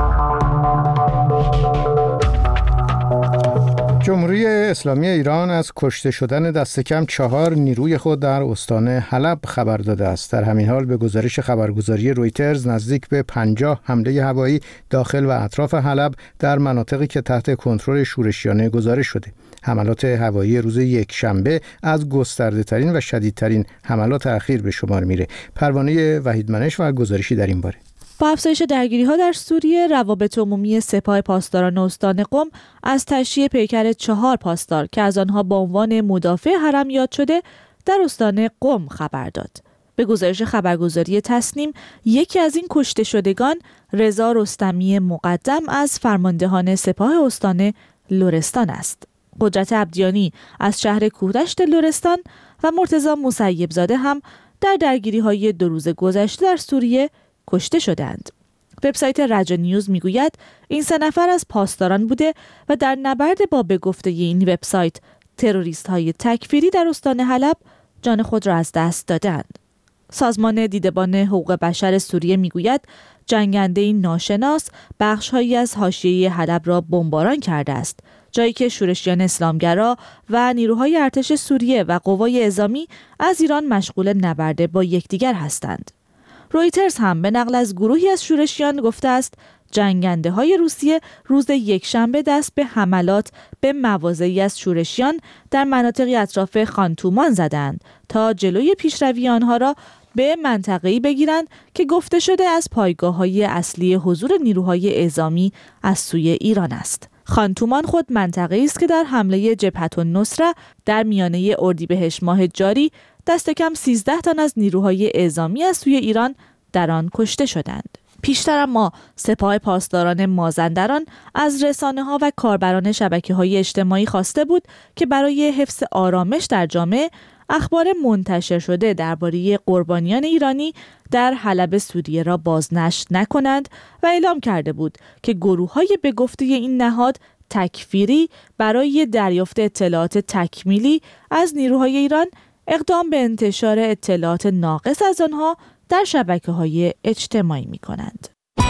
جمهوری اسلامی ایران از کشته شدن دست کم 4 نیروی خود در استان حلب خبر داده است. در همین حال به گزارش خبرگزاری رویترز نزدیک به 50 حمله هوایی داخل و اطراف حلب در مناطقی که تحت کنترل شورشیانه گزارش شده. حملات هوایی روز یکشنبه از گسترده‌ترین و شدیدترین حملات اخیر به شمار میره. پروانه وحیدمنش و گزارشی در این باره. با افزایش درگیری‌ها در سوریه، روابط عمومی سپاه پاسداران استان قم از تشییع پیکر 4 پاسدار که از آنها با عنوان مدافع حرم یاد شده در استان قم خبر داد. به گزارش خبرگزاری تصنیم، یکی از این کشته شدگان رضا رستمی مقدم از فرماندهان سپاه استان لرستان است. قدرت عبدیانی از شهر کوهدشت لرستان و مرتضی مسیب زاده هم در درگیری‌های 2 روز گذشته در سوریه کشته شدند. وبسایت رجا نیوز میگوید این 3 نفر از پاسداران بوده و در نبرد با به گفته این وبسایت تروریست‌های تکفیری در استان حلب جان خود را از دست دادند. سازمان دیدبان حقوق بشر سوریه میگوید جنگنده ناشناس بخش‌هایی از حاشیه حلب را بمباران کرده است، جایی که شورشیان اسلامگرا و نیروهای ارتش سوریه و قوای اعزامی از ایران مشغول نبرد با یکدیگر هستند. رویترز هم به نقل از گروهی از شورشیان گفته است جنگنده های روسیه روز یکشنبه دست به حملات به مواضعی از شورشیان در مناطقی اطراف خانتومان زدند تا جلوی پیشروی آنها را به منطقه‌ای بگیرند که گفته شده از پایگاه‌های اصلی حضور نیروهای اعزامی از سوی ایران است. خانتومان خود منطقه‌ای است که در حمله جبهت النصره در میانه اردیبهشت ماه جاری دست کم 13 تن از نیروهای اعزامی از سوی ایران در آن کشته شدند. پیشتر اما سپاه پاسداران مازندران از رسانه‌ها و کاربران شبکه‌های اجتماعی خواسته بود که برای حفظ آرامش در جامعه اخبار منتشر شده درباره قربانیان ایرانی در حلب سوریه را بازنشر نکنند و اعلام کرده بود که گروه‌های به گفته این نهاد تکفیری برای دریافت اطلاعات تکمیلی از نیروهای ایران اقدام به انتشار اطلاعات ناقص از آنها در شبکه‌های اجتماعی می‌کنند.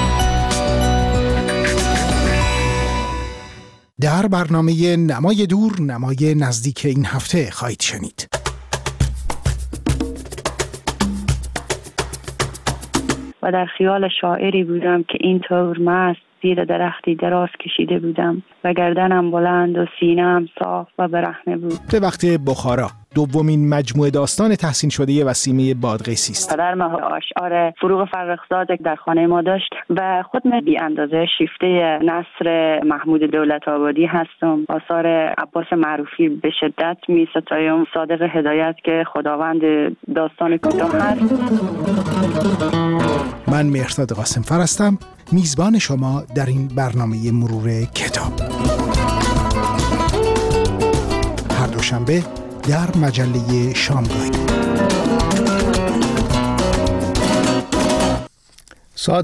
در برنامه نمای دور، نمای نزدیک این هفته خواهید شنید. و در خیال شاعری بودم که اینطور مست زیر درختی دراز کشیده بودم و گردنم بلند و سینه‌ام صاف و برهنه بود. به وقت بخارا، دومین مجموعه داستان تحسین شده وسیمه بادغیسی است. پدرم اشعار فروغ فرخزاد در خانه ما داشت و خودم بی اندازه شیفته نثر محمود دولت آبادی هستم. آثار عباس معروفی به شدت می ستایم. صادق هدایت که خداوند داستان کوتاه هست. من مهرداد قاسمفر هستم، میزبان شما در این برنامه مرور کتاب. هر دوشنبه در مجله شامگاهی. ساعت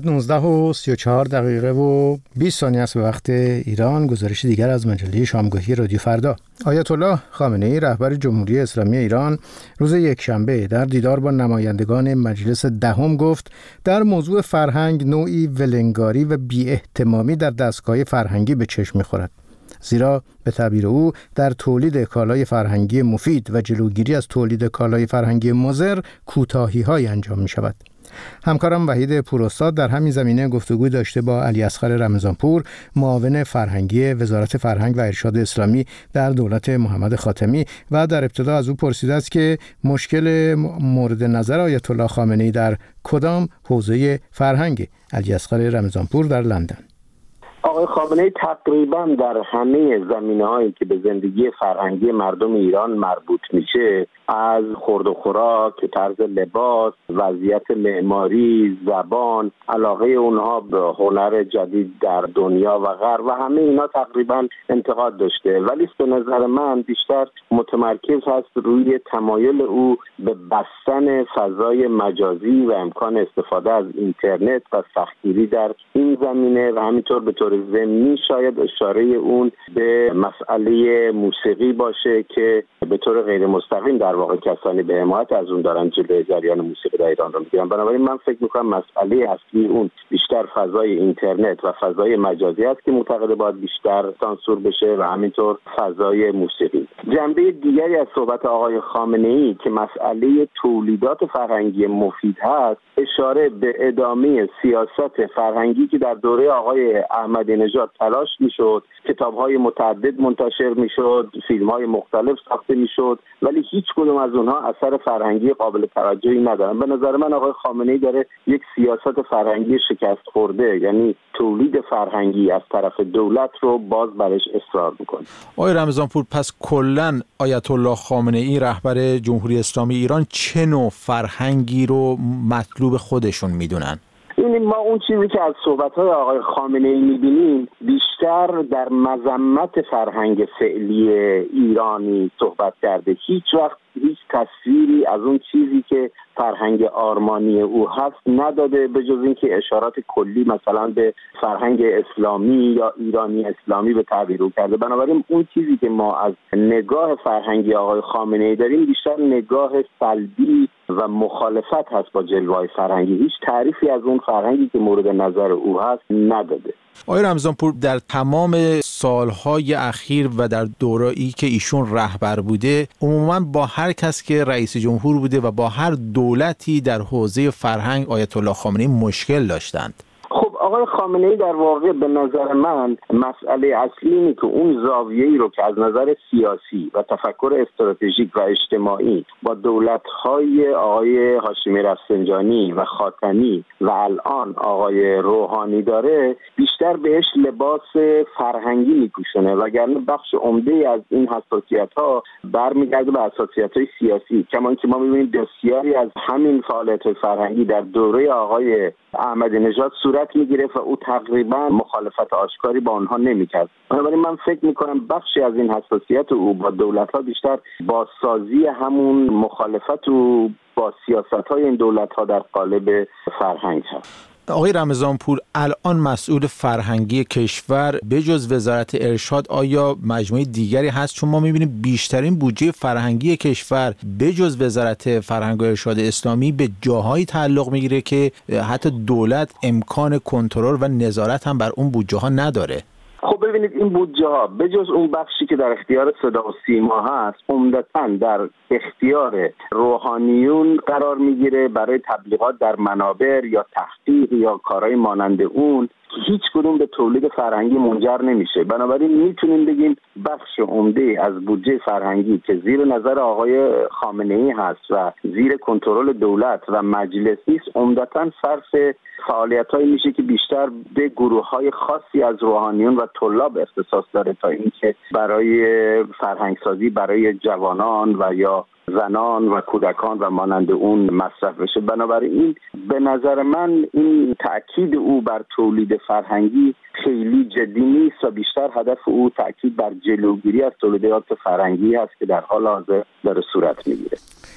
19:34 و 20 ثانیه است به وقت ایران. گزارش دیگر از مجله شامگاهی رادیو فردا. آیت الله خامنه ای رهبر جمهوری اسلامی ایران روز یکشنبه در دیدار با نمایندگان مجلس دهم گفت در موضوع فرهنگ نوعی ولنگاری و بی‌احتمامی در دستگاه فرهنگی به چشم می‌خورد، زیرا به تعبیر او در تولید کالای فرهنگی مفید و جلوگیری از تولید کالای فرهنگی مضر کوتاهی‌های انجام می‌شود. همکارم وحید پوراستاد در همین زمینه گفتگو داشته با علی اصغر رمضانپور، معاون فرهنگی وزارت فرهنگ و ارشاد اسلامی در دولت محمد خاتمی، و در ابتدا از او پرسیده است که مشکل مورد نظر آیت الله خامنه ای در کدام حوزه فرهنگ؟ علی اصغر رمضانپور در لندن. آقای خامنه ای تقریبا در همه زمینه‌هایی که به زندگی فرهنگی مردم ایران مربوط میشه، از خورد و خوراک، طرز لباس، وضعیت معماری، زبان، علاقه اونها به هنر جدید در دنیا و غرب و همه اینا تقریبا انتقاد داشته، ولی به نظر من بیشتر متمرکز هست روی تمایل او به بستن فضای مجازی و امکان استفاده از اینترنت و سختگیری در این زمینه و همینطور به طور ضمنی شاید اشاره اون به مسئله موسیقی باشه که به طور غیر مستقیم در واقع کسانی به حمایت از اون دارن جلوی جریان موسیقی در ایران رو میگیرن. بنابراین من فکر میکنم مسئله اصلی اون بیشتر فضای اینترنت و فضای مجازی است که معتقد باید بیشتر سانسور بشه و همینطور فضای موسیقی. جنبه دیگری از صحبت آقای خامنه ای که مسئله تولیدات فرهنگی مفید هست، اشاره به ادامه سیاست فرهنگی که در دوره آقای احمدی نژاد تلاش میشد، کتاب‌های متعدد منتشر میشد، فیلم‌های مختلف ساخته میشد، ولی هیچ کدوم از اونها اثر فرهنگی قابل توجهی ندارن. به نظر من آقای خامنه‌ای داره یک سیاست فرهنگی شکست خورده، یعنی تولید فرهنگی از طرف دولت رو باز برش اصرار میکنه. آقای رمضانپور، پس کلاً آیت الله خامنه ای رهبر جمهوری اسلامی ایران چه نوع فرهنگی رو مطلوب خودشون میدونن؟ این ما اون چیزی که از صحبت‌های آقای خامنه ای می‌بینیم بیشتر در مذمت فرهنگ فعلی ایرانی صحبت کرده. هیچ وقت هیچ تصویری از اون چیزی که فرهنگ آرمانی او هست نداده، به جز اینکه اشارات کلی مثلا به فرهنگ اسلامی یا ایرانی اسلامی به تعبیر او کرده. بنابراین اون چیزی که ما از نگاه فرهنگی آقای خامنه ای داریم بیشتر نگاه سلبی و مخالفت هست با جلوه‌های فرهنگی. هیچ تعریفی از اون فرهنگی که مورد نظر او هست نداده. آقای رمضانپور، در تمام سالهای اخیر و در دوره‌ای که ایشون رهبر بوده، عموماً با هر کس که رئیس جمهور بوده و با هر دولتی در حوزه فرهنگ آیت الله خامنه‌ای مشکل داشتند. خب آقای خامنه ای در واقع به نظر من مسئله اصلی اینه که اون زاویه‌ای رو که از نظر سیاسی و تفکر استراتژیک و اجتماعی با دولت‌های آقای هاشمی رفسنجانی و خاتمی و الان آقای روحانی داره، بیشتر بهش لباس فرهنگی میپوشونه، وگرنه بخش عمده از این حساسیت‌ها برمیگرده به حساسیت‌های سیاسی. کما اینکه ما می‌بینیم بسیاری از همین فعالیت‌های فرهنگی در دوره آقای احمدی نژاد صورت میگیره و او تقریبا مخالفت آشکاری با آنها نمیکرد. بنابراین من فکر میکنم بخشی از این حساسیت او با دولت‌ها بیشتر با سازی همون مخالفت و با سیاست‌های این دولت‌ها در قالب فرهنگ هست. آقای رمضانپور، الان مسئول فرهنگی کشور بجز وزارت ارشاد آیا مجموعه دیگری هست؟ چون ما می‌بینیم بیشترین بودجه فرهنگی کشور بجز وزارت فرهنگ و ارشاد اسلامی به جاهایی تعلق میگیره که حتی دولت امکان کنترل و نظارت هم بر اون بودجه ها نداره. خب ببینید این بودجه ها بجز اون بخشی که در اختیار صدا و سیما هست عمدتاً در اختیار روحانیون قرار میگیره برای تبلیغات در منابر یا تحقیق یا کارهای مانند اون، هیچ کدوم به تولید فرهنگی منجر نمیشه. بنابراین میتونیم بگیم بخش عمده از بودجه فرهنگی که زیر نظر آقای خامنه ای هست و زیر کنترل دولت و مجلس نیست، عمدتاً صرف فعالیت‌هایی میشه که بیشتر به گروه‌های خاصی از روحانیون و طلاب اختصاص داره تا اینکه برای فرهنگسازی برای جوانان و یا زنان و کودکان و مانند اون مصرف بشه. بنابراین به نظر من این تأکید او بر تولید فرهنگی خیلی جدی نیست و بیشتر هدف او تأکید بر جلوگیری از تولیدات فرهنگی است که در حال حاضر داره صورت میگیره.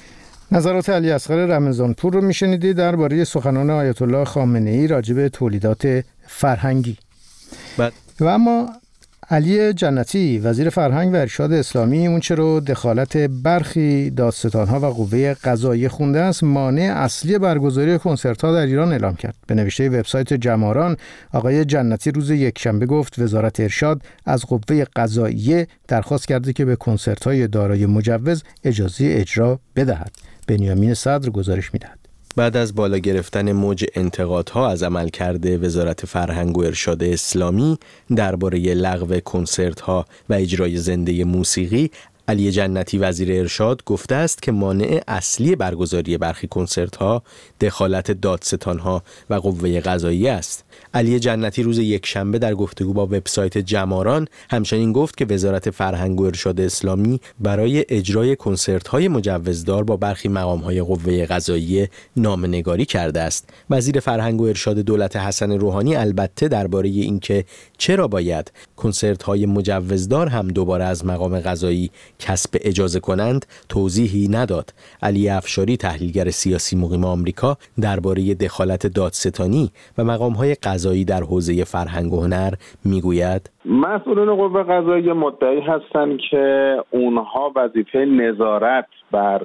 نظرات علی اصغر رمضانپور رو میشنیدید درباره سخنان آیت الله خامنه‌ای راجع به تولیدات فرهنگی. و اما علی جنتی وزیر فرهنگ و ارشاد اسلامی اون چه رو دخالت برخی دادستان‌ها و قوه قضاییه خونده است مانع اصلی برگزاری کنسرت‌ها در ایران اعلام کرد. به نوشته وبسایت جماران آقای جنتی روز یکشنبه گفت وزارت ارشاد از قوه قضاییه درخواست کرده که به کنسرت‌های دارای مجوز اجازه اجرا بدهد. بنیامین صدر گزارش می‌دهد. بعد از بالا گرفتن موج انتقادها از عملکرد وزارت فرهنگ و ارشاد اسلامی درباره لغو کنسرت‌ها و اجرای زنده موسیقی، علی جنتی وزیر ارشاد گفته است که مانع اصلی برگزاری برخی کنسرت‌ها دخالت دادستان‌ها و قوه قضاییه است. علی جنتی روز یکشنبه در گفتگو با وبسایت جماران همچنین گفت که وزارت فرهنگ و ارشاد اسلامی برای اجرای کنسرت‌های مجوزدار با برخی مقام‌های قوه قضاییه نامه‌نگاری کرده است. وزیر فرهنگ و ارشاد دولت حسن روحانی البته درباره اینکه چرا باید کنسرت‌های مجوزدار هم دوباره از مقام قضایی کسب اجازه کنند توضیحی نداد. علی افشاری تحلیلگر سیاسی مقیم آمریکا درباره دخالت دادستانی و مقام‌های قضایی در حوزه فرهنگ و هنر میگوید مسئولان قوه قضاییه مدعی هستند که اونها وظیفه نظارت بر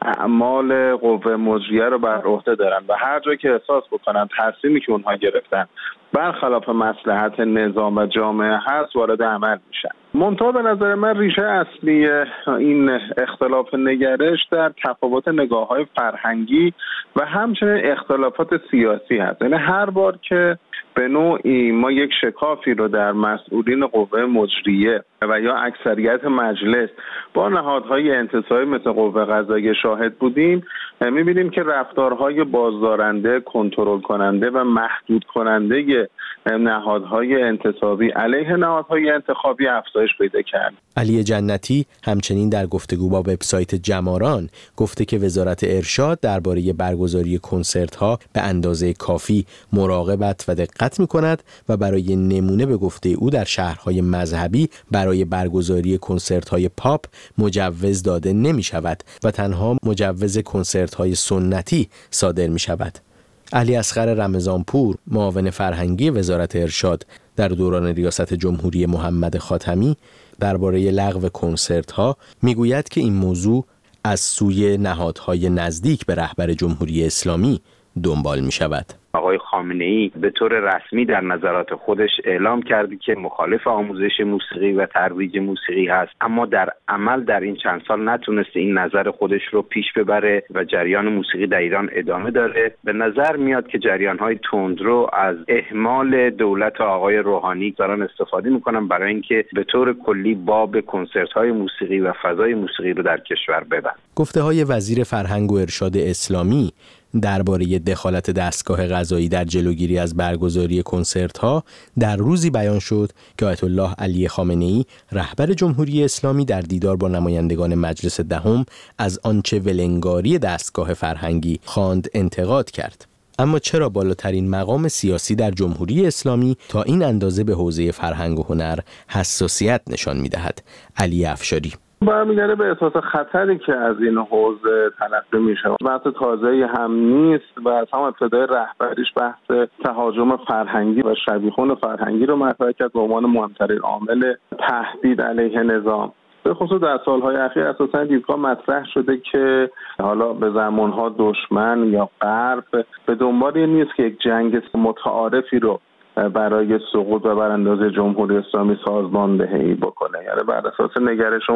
اعمال قوه مجریه رو بر عهده دارن و هر جایی که احساس بکنن تصمیمی که اونها گرفتن برخلاف مصلحت نظام و جامعه هست وارد عمل میشن. منتها به نظر من ریشه اصلی این اختلاف نگرش در تفاوت نگاه‌های فرهنگی و همچنین اختلافات سیاسی هست. یعنی هر بار که به نوعی ما یک شکافی رو در مسئولین قوه مجریه و یا اکثریت مجلس با نهادهای انتصابی مثل قوه قضاییه شاهد بودیم، می‌بینیم که رفتارهای بازدارنده، کنترل کننده و محدود کننده نهادهای انتصابی علیه نهادهای انتخابی افزایش پیدا کرد. علی جنتی همچنین در گفتگو با وبسایت جماران گفته که وزارت ارشاد درباره برگزاری کنسرت‌ها به اندازه کافی مراقبت و دقت می‌کند و برای نمونه به گفته او در شهرهای مذهبی برای برگزاری کنسرت‌های پاپ مجوز داده نمی‌شود و تنها مجوز کنسرت‌های سنتی صادر می‌شود. علی اصغر رمضانپور معاون فرهنگی وزارت ارشاد در دوران ریاست جمهوری محمد خاتمی درباره لغو کنسرت‌ها میگوید که این موضوع از سوی نهادهای نزدیک به رهبر جمهوری اسلامی دنبال می‌شود. آقای خامنه‌ای به طور رسمی در نظرات خودش اعلام کرده که مخالف آموزش موسیقی و ترویج موسیقی هست، اما در عمل در این چند سال نتونسته این نظر خودش رو پیش ببره و جریان موسیقی در ایران ادامه داره. به نظر میاد که جریان‌های تندرو از اهمال دولت آقای روحانی دارن استفاده میکنن برای اینکه به طور کلی باب کنسرت‌های موسیقی و فضای موسیقی رو در کشور ببند. گفته‌های وزیر فرهنگ و ارشاد اسلامی درباره دخالت دستگاه قضایی در جلوگیری از برگزاری کنسرت‌ها در روزی بیان شد که آیت الله علی خامنه‌ای رهبر جمهوری اسلامی در دیدار با نمایندگان مجلس دهم از آنچه ولنگاری دستگاه فرهنگی خواند انتقاد کرد. اما چرا بالاترین مقام سیاسی در جمهوری اسلامی تا این اندازه به حوزه فرهنگ و هنر حساسیت نشان می‌دهد؟ علی افشاری برمیگرده به احساس خطری که از این حوزه تلقی میشه. بحث تازه‌ای هم نیست و از هم ابتدای رهبریش بحث تهاجم فرهنگی و شبیخون فرهنگی رو مطرح کرد به عنوان مهمترین عامل تهدید علیه نظام. به خصوص در سالهای اخیر اساساً دیدگاه مطرح شده که حالا به زمانها دشمن یا غرب به دنبال این نیست که یک جنگ متعارفی رو برای سقوط و براندازی جمهوری اسلامی سازماندهی بکنه. یعنی بر اساس نگرش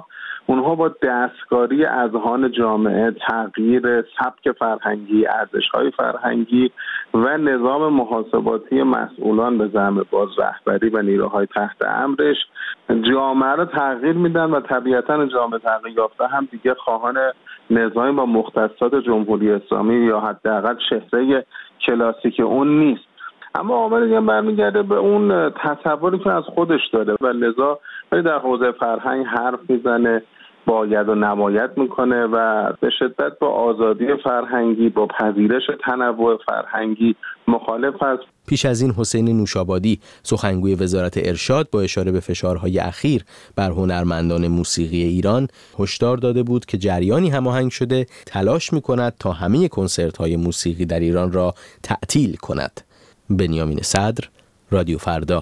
اونها با دستکاری اذهان جامعه، تغییر سبک فرهنگی، ارزش‌های فرهنگی و نظام محاسباتی مسئولان به زعم باز رهبری و نیروهای تحت امرش جامعه رو تغییر میدن و طبیعتاً جامعه تغییر یافته هم دیگه خواهان نظامی با مختصات جمهوری اسلامی یا حداقل چهره کلاسیک اون نیست. اما عامل دیگه برمیگرده به اون تصوری که از خودش داره و لذا در حوزه فرهنگ حرف میزنه باید و نباید میکنه و به شدت با آزادی فرهنگی، با پذیرش تنوع فرهنگی مخالف است. پیش از این حسین نوشابادی سخنگوی وزارت ارشاد با اشاره به فشارهای اخیر بر هنرمندان موسیقی ایران هشدار داده بود که جریانی هماهنگ شده تلاش می‌کند تا همه کنسرت‌های موسیقی در ایران را تعطیل کند. بنیامین صدر، رادیو فردا.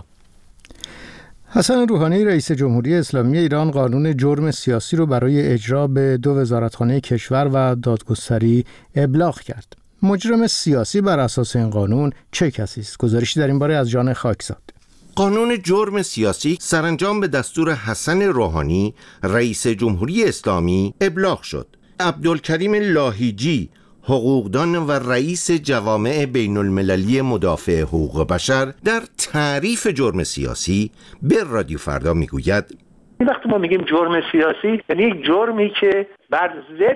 حسن روحانی رئیس جمهوری اسلامی ایران قانون جرم سیاسی رو برای اجرا به 2 وزارتخانه کشور و دادگستری ابلاغ کرد. مجرم سیاسی بر اساس این قانون چه کسی است؟ گزارشی در این باره از جان خاکزاد. قانون جرم سیاسی سرانجام به دستور حسن روحانی رئیس جمهوری اسلامی ابلاغ شد. عبدالکریم لاهیجی، حقوقدان و رئیس جوامع بین المللی مدافع حقوق بشر، در تعریف جرم سیاسی به رادیو فردا میگوید: وقتی ما میگیم جرم سیاسی یعنی یک جرمی که بر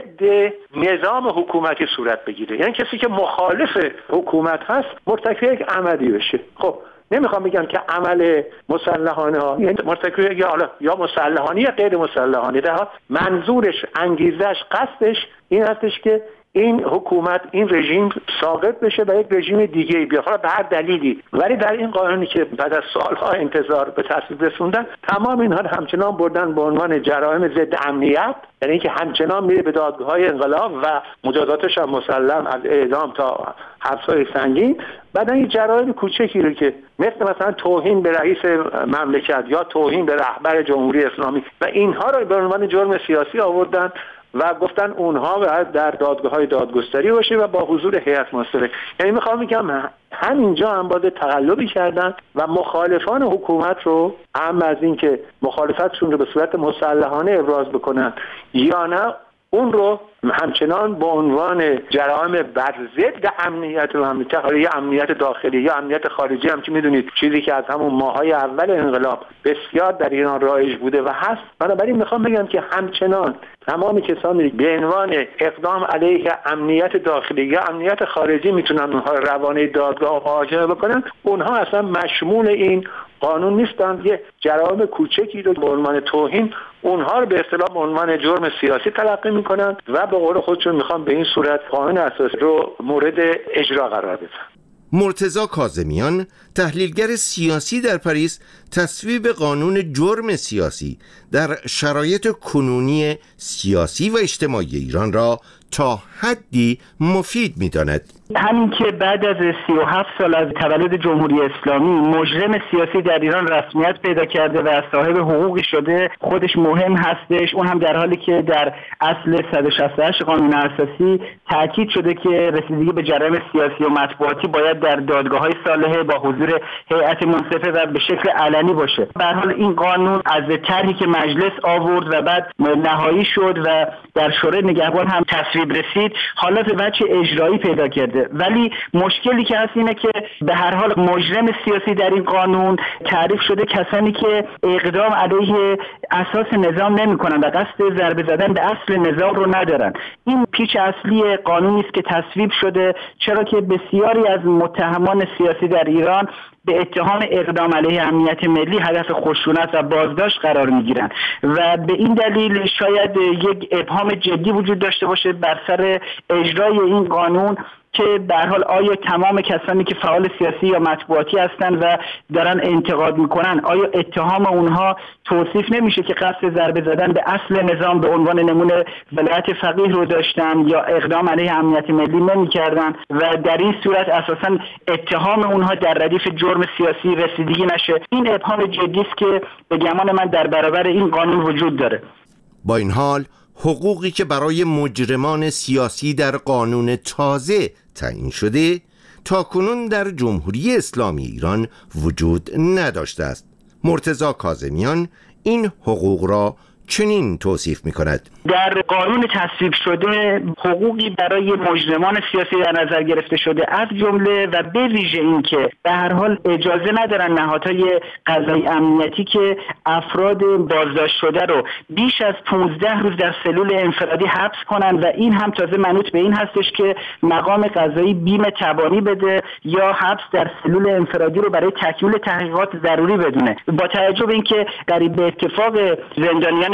ضد نظام حکومتی صورت بگیره، یعنی کسی که مخالف حکومت هست مرتکب یک عملی بشه. خب نمیخوام بگم که عمل مسلحانه ها، یعنی مرتکب یا مسلحانه یا غیر مسلحانه، در منظورش، انگیزش، قصدش این هستش که این حکومت، این رژیم ساقط بشه و یک رژیم دیگه بیاد به هر دلیلی. ولی در این قانونی که بعد از سالها انتظار به تصویب رسوندن، تمام اینها همچنان بردن به عنوان جرایم ضد امنیت، یعنی که همچنان میره به دادگاه‌های انقلاب و مجازاتش هم مسلم از اعدام تا حبس‌های سنگین. بعد این جرایم کوچکی رو که مثلا توهین به رئیس مملکت یا توهین به رهبر جمهوری اسلامی و اینها رو به عنوان جرم سیاسی آوردن و گفتن اونها باید در دادگاه‌های دادگستری باشه و با حضور هیئت مستقل. یعنی میخوام بگم همینجا هم باید تقلبی کردن و مخالفان حکومت رو، هم از این که مخالفتشون رو به صورت مسلحانه ابراز بکنن یا نه، اون رو همچنان به عنوان جرایم بر ضد امنیت و امنیت داخلی یا امنیت خارجی هم که میدونید چیزی که از همون ماهای اول انقلاب بسیار در ایران رایج بوده و هست. بنابراین میخوام بگم که همچنان تمام کسانی به عنوان اقدام علیه امنیت داخلی یا امنیت خارجی میتونن اونها روانه دادگاه مواجهه بکنن، اونها اصلا مشمول این قانون نیستند. یه جرایم کوچکی رو به عنوان توهین اونها رو به اصطلاح به عنوان جرم سیاسی تلقی میکنن و به قول خودشون میخوان به این صورت قانون اساسی رو مورد اجرا قرار بدن. مرتضی کاظمیان، تحلیلگر سیاسی در پاریس، تصویب قانون جرم سیاسی در شرایط کنونی سیاسی و اجتماعی ایران را تا حدی مفید می‌داند. همین که بعد از 37 سال از تولد جمهوری اسلامی مجرم سیاسی در ایران رسمیت پیدا کرده و از صاحب حقوقی شده خودش مهم هستش. اون هم در حالی که در اصل 168 قانون اساسی تاکید شده که رسیدگی به جرایم سیاسی و مطبوعاتی باید در دادگاه‌های صالحه با حضور هیئت منصفه و به شکل علنی باشه. به هر حال این قانون از طرحی که مجلس آورد و بعد نهایی شد و در شورای نگهبان هم تصویب رسید، حالت وجه اجرایی پیدا کرده. ولی مشکلی که هست اینه که به هر حال مجرم سیاسی در این قانون تعریف شده کسانی که اقدام علیه اساس نظام نمی‌کنن و قصد ضربه زدن به اصل نظام رو ندارن. این پیچ اصلی قانونی است که تصویب شده، چرا که بسیاری از متهمان سیاسی در ایران به اتهام اقدام علیه امنیت ملی هدف خشونت و بازداشت قرار میگیرن و به این دلیل شاید یک ابهام جدی وجود داشته باشه بر سر اجرای این قانون که به هر حال آیا تمام کسانی که فعال سیاسی یا مطبوعاتی هستند و دارن انتقاد میکنن، آیا اتهام اونها توصیف نمیشه که قصد ضربه زدن به اصل نظام به عنوان نمونه ولایت فقیه رو داشتن یا اقدام علیه امنیت ملی نمیکردن و در این صورت اساسا اتهام اونها در ردیف جرم سیاسی رسیدگی نشه. این ابهام جدی است که به گمان من در برابر این قانون وجود داره. با این حال حقوقی که برای مجرمان سیاسی در قانون تازه تعیین شده تاکنون در جمهوری اسلامی ایران وجود نداشته است. مرتضی کاظمیان این حقوق را چنین توصیف می‌کند: در قانون تصویب شده حقوقی برای مجرمان سیاسی در نظر گرفته شده، از جمله و به ویژه این که به هر حال اجازه ندارن نهادهای قضایی امنیتی که افراد بازداشت شده رو بیش از 15 روز در سلول انفرادی حبس کنن و این هم تازه منوط به این هستش که مقام قضایی بیم تبانی بده یا حبس در سلول انفرادی رو برای تکمیل تحقیقات ضروری بدونه. با توجه به اینکه قریب به اتفاق زندانیان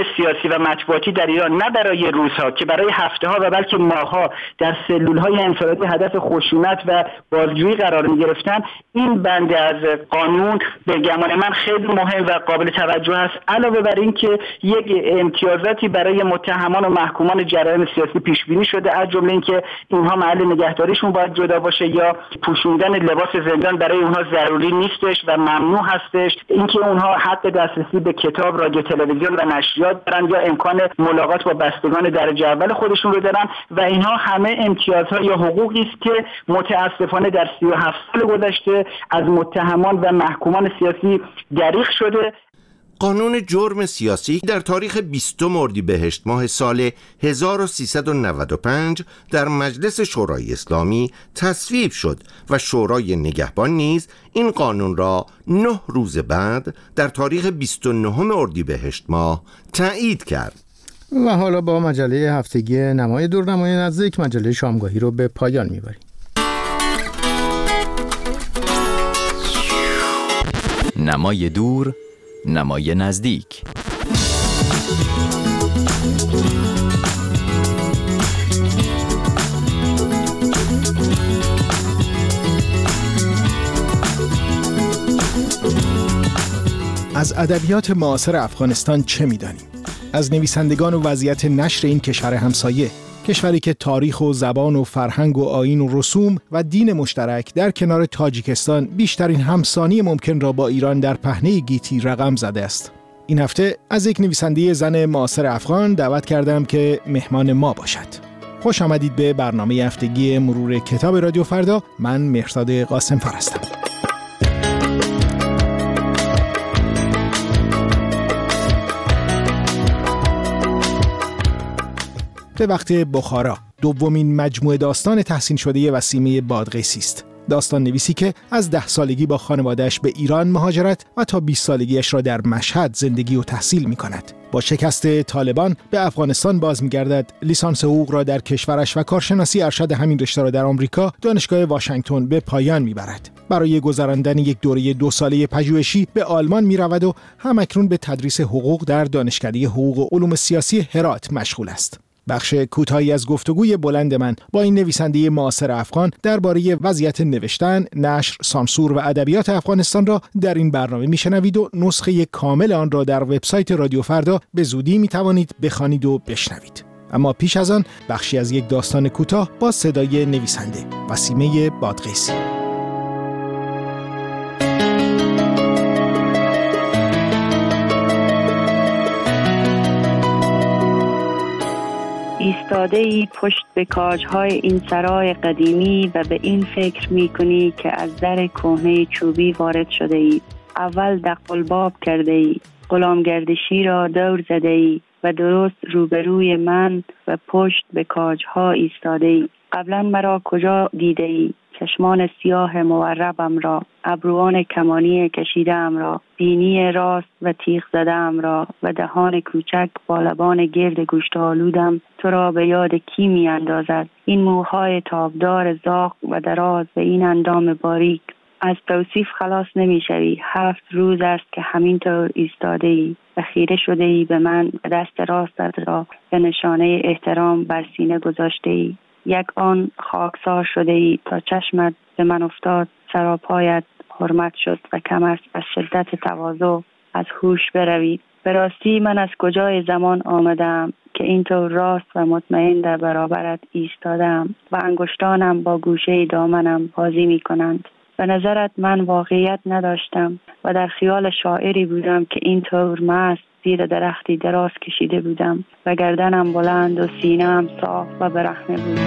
سیاسی و مطبوعاتی در ایران نه برای روزها که برای هفته‌ها و بلکه ماه‌ها در سلول‌های انفرادی هدف خشونت و بازجویی قرار می‌گرفتن، این بند از قانون به گمان من خیلی مهم و قابل توجه است. علاوه بر این که یک امتیازاتی برای متهمان و محکومان جرایم سیاسی پیش بینی شده، از جمله اینکه اینها محل نگهداریشون باید جدا باشه یا پوشوندن لباس زندان برای اونها ضروری نیستش و ممنوع هستش، اینکه اونها حق دسترسی به کتاب، رادیو، تلویزیون و نشریات دارن یا امکان ملاقات با بستگان درجه اول خودشون رو دارن و اینها همه امتیازها یا حقوقی است که متاسفانه در 37 سال گذشته از متهمان و محکومان سیاسی دریغ شده. قانون جرم سیاسی در تاریخ 20 اردیبهشت ماه سال 1395 در مجلس شورای اسلامی تصویب شد و شورای نگهبان نیز این قانون را 9 روز بعد در تاریخ 29 اردیبهشت ماه تایید کرد. و حالا با مجله هفتگی نمای دور نمای نزدیک، مجله شامگاهی رو به پایان میبریم. نمای دور، نمای نزدیک. از ادبیات معاصر افغانستان چه می‌دانیم؟ از نویسندگان و وضعیت نشر این کشور همسایه، کشوری که تاریخ و زبان و فرهنگ و آیین و رسوم و دین مشترک در کنار تاجیکستان بیشترین همسانی ممکن را با ایران در پهنه گیتی رقم زده است. این هفته از یک نویسنده زن معاصر افغان دعوت کردم که مهمان ما باشد. خوش آمدید به برنامه هفتگی مرور کتاب رادیو فردا. من مهرداد قاسم‌فر هستم. به وقت بخارا، دومین مجموعه داستان تحسین شده وسیمه بادغیسی است. داستان نویسی که از 10 سالگی با خانواده‌اش به ایران مهاجرت و تا 20 سالگیش را در مشهد زندگی و تحصیل می‌کند. با شکست طالبان به افغانستان باز می‌گردد، لیسانس حقوق را در کشورش و کارشناسی ارشد همین رشته را در آمریکا دانشگاه واشنگتن به پایان می‌برد. برای گذراندن یک دوره 2 ساله پژوهشی به آلمان می‌رود و همکنون به تدریس حقوق در دانشکده حقوق و علوم سیاسی هرات مشغول است. بخش کوتاهی از گفتگوی بلند من با این نویسنده معاصر افغان درباره وضعیت نوشتن، نشر، سانسور و ادبیات افغانستان را در این برنامه میشنوید و نسخه کامل آن را در وبسایت رادیو فردا به زودی میتوانید بخوانید و بشنوید. اما پیش از آن بخشی از یک داستان کوتاه با صدای نویسنده وسیمه بادغیسی. ایستاده ای پشت به کاجهای این سرای قدیمی و به این فکر می کنی که از در کهنه چوبی وارد شده ای. اول دقلباب کرده ای، غلامگردشی را دور زده ای و درست روبروی من و پشت به کاجها ایستاده ای. قبلا مرا کجا دیده ای؟ چشمان سیاه موربم را، ابروان کمانی کشیده‌ام را، بینی راست و تیغ زده‌ام را و دهان کوچک با لبان گرد گوشت آلودم تو را به یاد کی می اندازد؟ این موهای تابدار زاغ و دراز و این اندام باریک. از توصیف خلاص نمی شوی. 7 روز است که همینطور ایستاده ای و خیره شده ای به من و دست راستت را به نشانه احترام بر سینه گذاشته ای. یک آن خاکسار شده ای تا چشمت به من افتاد، سراپایت حرمت شد و کم است از شدت تواضع از هوش بروید. به راستی من از کجای زمان آمدم که اینطور راست و مطمئن در برابرت ایستادم و انگشتانم با گوشه دامنم بازی می کنند. به نظرت من واقعیت نداشتم و در خیال شاعری بودم که اینطور مست زیر درختی دراز کشیده بودم و گردنم بلند و سینه‌ام صاف و برهنه بود.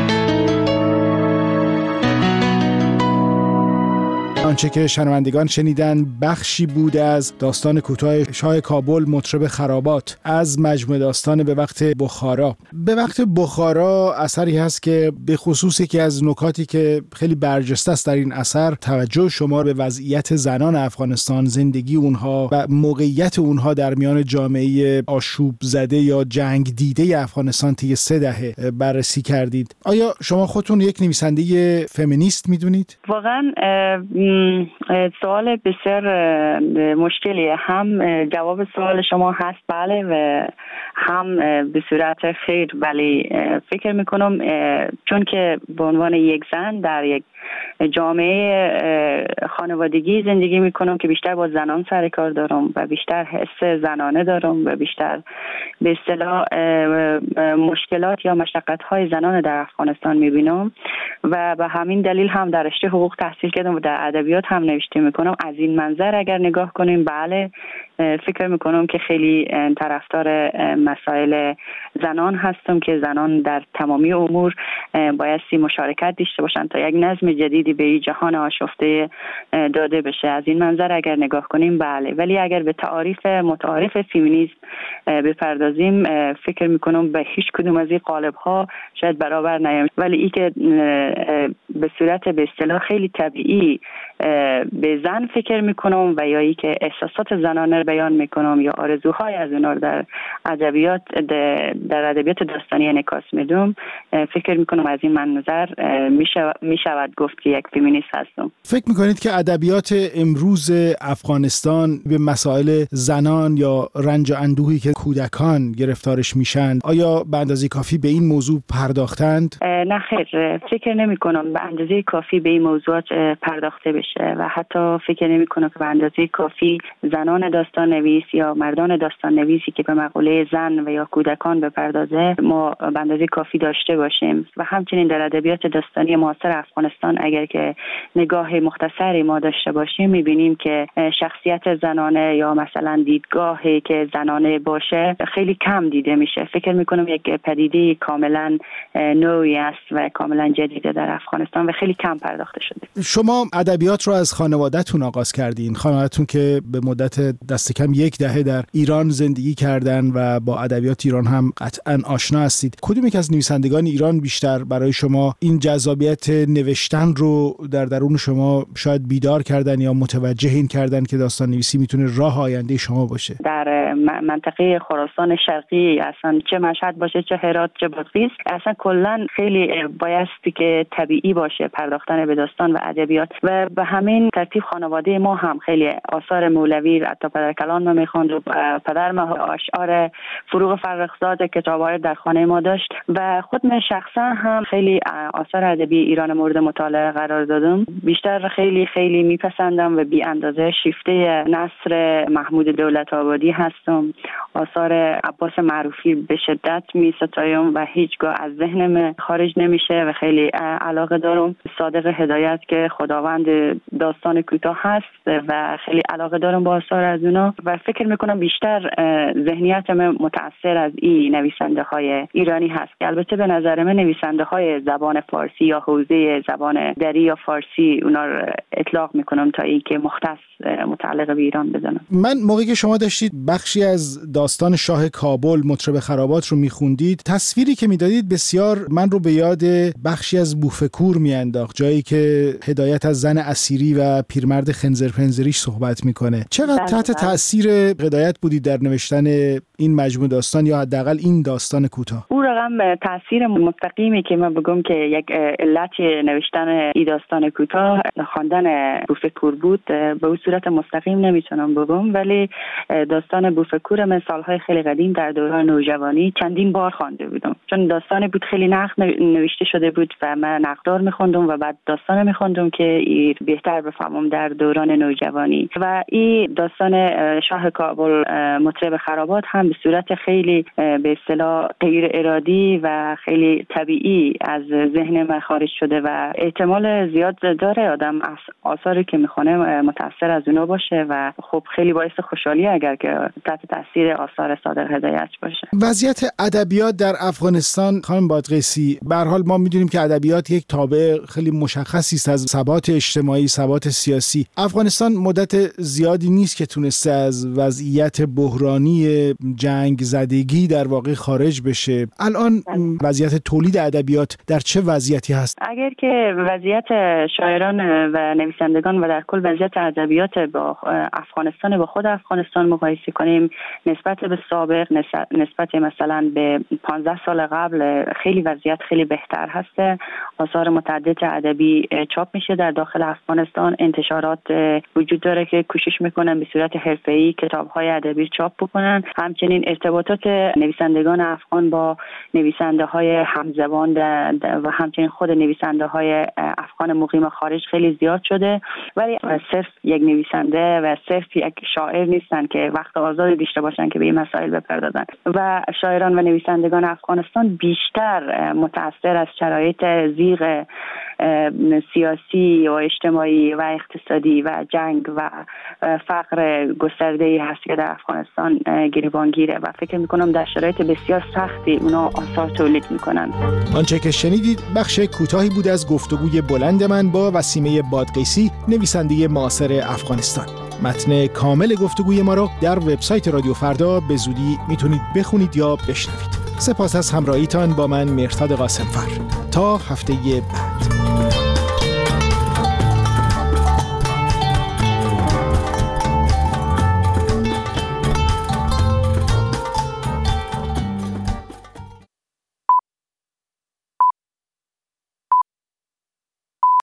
آنچه که شنوندگان شنیدن بخشی بود از داستان کوتاه شاه کابل مطرب خرابات از مجموعه داستان به وقت بخارا. به وقت بخارا اثری هست که به خصوص یکی از نکاتی که خیلی برجسته است در این اثر توجه شما به وضعیت زنان افغانستان، زندگی اونها و موقعیت اونها در میان جامعه آشوب زده یا جنگ دیده افغانستان طی 3 دهه بررسی کردید. آیا شما خودتون یک نویسنده فمینیست میدونید؟ واقعا سوال بسیار مشکلیه. هم جواب سوال شما هست بله و هم به صورت خیر، ولی فکر میکنم چون که به عنوان یک زن در یک جامعه خانوادگی زندگی میکنم که بیشتر با زنان سر کار دارم و بیشتر حس زنانه دارم و بیشتر به اصطلاح مشکلات یا مشقت‌های زنان در افغانستان میبینم و به همین دلیل هم در رشته حقوق تحصیل کردم و در ادبیات هم نوشته میکنم. از این منظر اگر نگاه کنیم بله فکر میکنم که خیلی طرفدار مسائل زنان هستم که زنان در تمامی امور بایستی مشارکت داشته باشن تا یک نظم جدیدی به این جهان آشفته داده بشه. از این منظر اگر نگاه کنیم بله، ولی اگر به متعارف فمینیسم بپردازیم فکر میکنم به هیچ کدوم از این قالب ها شاید برابر نیایم، ولی این که به صورت به اصطلاح خیلی طبیعی به زن فکر میکنم و یا ای که احساسات زنانه بیان میکنم یا آرزوهای از اونا در ادبیات داستانی انعکاس میدم، فکر میکنم از این منظر میشود گفت که یک فمینیست هستم. فکر میکنید که ادبیات امروز افغانستان به مسائل زنان یا رنج و اندوهی که کودکان گرفتارش میشن آیا به اندازه کافی به این موضوع پرداختند؟ نه خیر، فکر نمی کنم به اندازه کافی به این موضوعات پرداخته بشه و حتی فکر نمی کنم که به اندازه کافی زنان داستان نویس یا مردان داستان نویسی که به مقوله زن و یا کودکان بپردازه ما به اندازه کافی داشته باشیم. و همچنین در ادبیات داستانی معاصر افغانستان اگر که نگاه مختصری ما داشته باشیم میبینیم که شخصیت زنانه یا مثلا دیدگاهی که زنانه باشه خیلی کم دیده میشه. فکر میکنم یک پدیده کاملا نوعی است و کاملا جدیده در افغانستان و خیلی کم پرداخته شده. شما ادبیات رو از خانواده‌تون آغاز کردین، خانواده‌تون که به مدت دست کم 10 دهه در ایران زندگی کردن و با ادبیات ایران هم قطعاً آشنا هستید. کدوم یک از نویسندگان ایران بیشتر برای شما این جذابیت نوشتن رو در درون شما شاید بیدار کردن یا متوجه این کردن که داستان نویسی میتونه راه آینده شما باشه؟ در منطقه خراسان شرقی اصلا چه مشهد باشه چه هرات چه بادغیس اصلا کلا خیلی بایستی که طبیعی باشه پرداختن به داستان و ادبیات و به همین ترتیب خانواده ما هم خیلی آثار مولوی حتی پدر کلان ما میخوند و پدر ما اشعار فروغ فرخزاد کتاب‌های در خانه ما داشت و خود من شخصا هم خیلی آثار ادبی ایران مورد مطالعه قرار دادم. بیشتر خیلی میپسندم و بی اندازه شیفته نصر محمود دولت‌آبادی هستم. آثار عباس معروفی به شدت میستایم و هیچگاه از ذهنم خارج نمیشه و خیلی علاقه دارم. صادق هدایت که خداوند داستان کوتاه هست و خیلی علاقه دارم با آثار از اونا و فکر میکنم بیشتر ذهنیتم متأثر از این نویسنده های ایرانی هست که البته به نظر من نویسنده های زبان فارسی یا حوزه زبان دری یا فارسی اونا رو اطلاق میکنم تا این که مختص متعلق به ایران بزنم. من موقعی که شما داشتید بخشی از داستان شاه کابل مطرب خرابات رو میخوندید تصویری که میدادید بسیار من رو به یاد بخشی از بوفکور میانداخت، جایی که هدایت از زن اسیری و پیرمرد خنزرپنزریش صحبت میکنه. چقدر تحت تاثیر هدایت بودید در نوشتن این مجموعه داستان یا حداقل این داستان کوتاه؟ اون رقم تاثیر مستقیمی که من بگم که یک علت نوشتن این داستان کوتاه خواندن بوفکور بود به اون صورت مستقیم نمیتونم بگم، ولی داستان بوفکور من سالهای خیلی قدیم در دوران نوجوانی چندین بار خوانده بودم، چون داستانی بود خیلی نقد نوشته شده بود و من نقدار میخوندم و بعد داستان میخوندم که بهتر بفهمم در دوران نوجوانی. و این داستان شاه کابل مطرب خرابات هم به صورت خیلی به اصطلاح غیر ارادی و خیلی طبیعی از ذهن من خارج شده و احتمال زیاد داره آدم آثاری که میخونه متأثر از اونو باشه و خب خیلی باعث خوشحالی اگر که تحت تاثیر آثار صادق هدایت باشه. وضعیت ادبیات در افغانستان خانم بادغیسی، به هر حال ما میدونیم که ادبیات یک تابع خیلی مشخصی است از ثبات اجتماعی، ثبات سیاسی. افغانستان مدت زیادی نیست که تونسته از وضعیت بحرانی جنگ زدگی در واقع خارج بشه. الان وضعیت تولید ادبیات در چه وضعیتی هست؟ اگر که وضعیت شاعران و نویسندگان و در کل وضعیت ادبیات با افغانستان با خود افغانستان مقایسه کنیم میبینیم نسبت به سابق، نسبت مثلا به 15 سال قبل خیلی وضعیت خیلی بهتر هسته. آثار متعدد ادبی چاپ میشه در داخل افغانستان. انتشارات وجود داره که کوشش میکنن به صورت حرفه‌ای کتاب‌های ادبی چاپ بکنن. همچنین ارتباطات نویسندگان افغان با نویسنده‌های همزبان و همچنین خود نویسنده‌های افغان مقیم خارج خیلی زیاد شده، ولی صرف یک نویسنده و صرف یک شاعر نیستن که وقت آزادی داشته باشن که به این مسائل بپردازن و شاعران و نویسندگان افغانستان بیشتر متأثر از شرایط زیغ سیاسی و اجتماعی و اقتصادی و جنگ و فقر گسترده‌ای هست که در افغانستان گریبانگیره و فکر می‌کنم در شرایط بسیار سختی اونا آثار تولید می‌کنن. آنچه که شنیدید بخش کوتاهی بود از گفتگوی بلند من با وسیمه بادقیسی، نویسنده معاصر افغانستان. متن کامل گفتگوی ما را در وبسایت رادیو فردا به زودی میتونید بخونید یا بشنوید. سپاس از همراهیتان با من مهرداد قاسمفر. تا هفته بعد.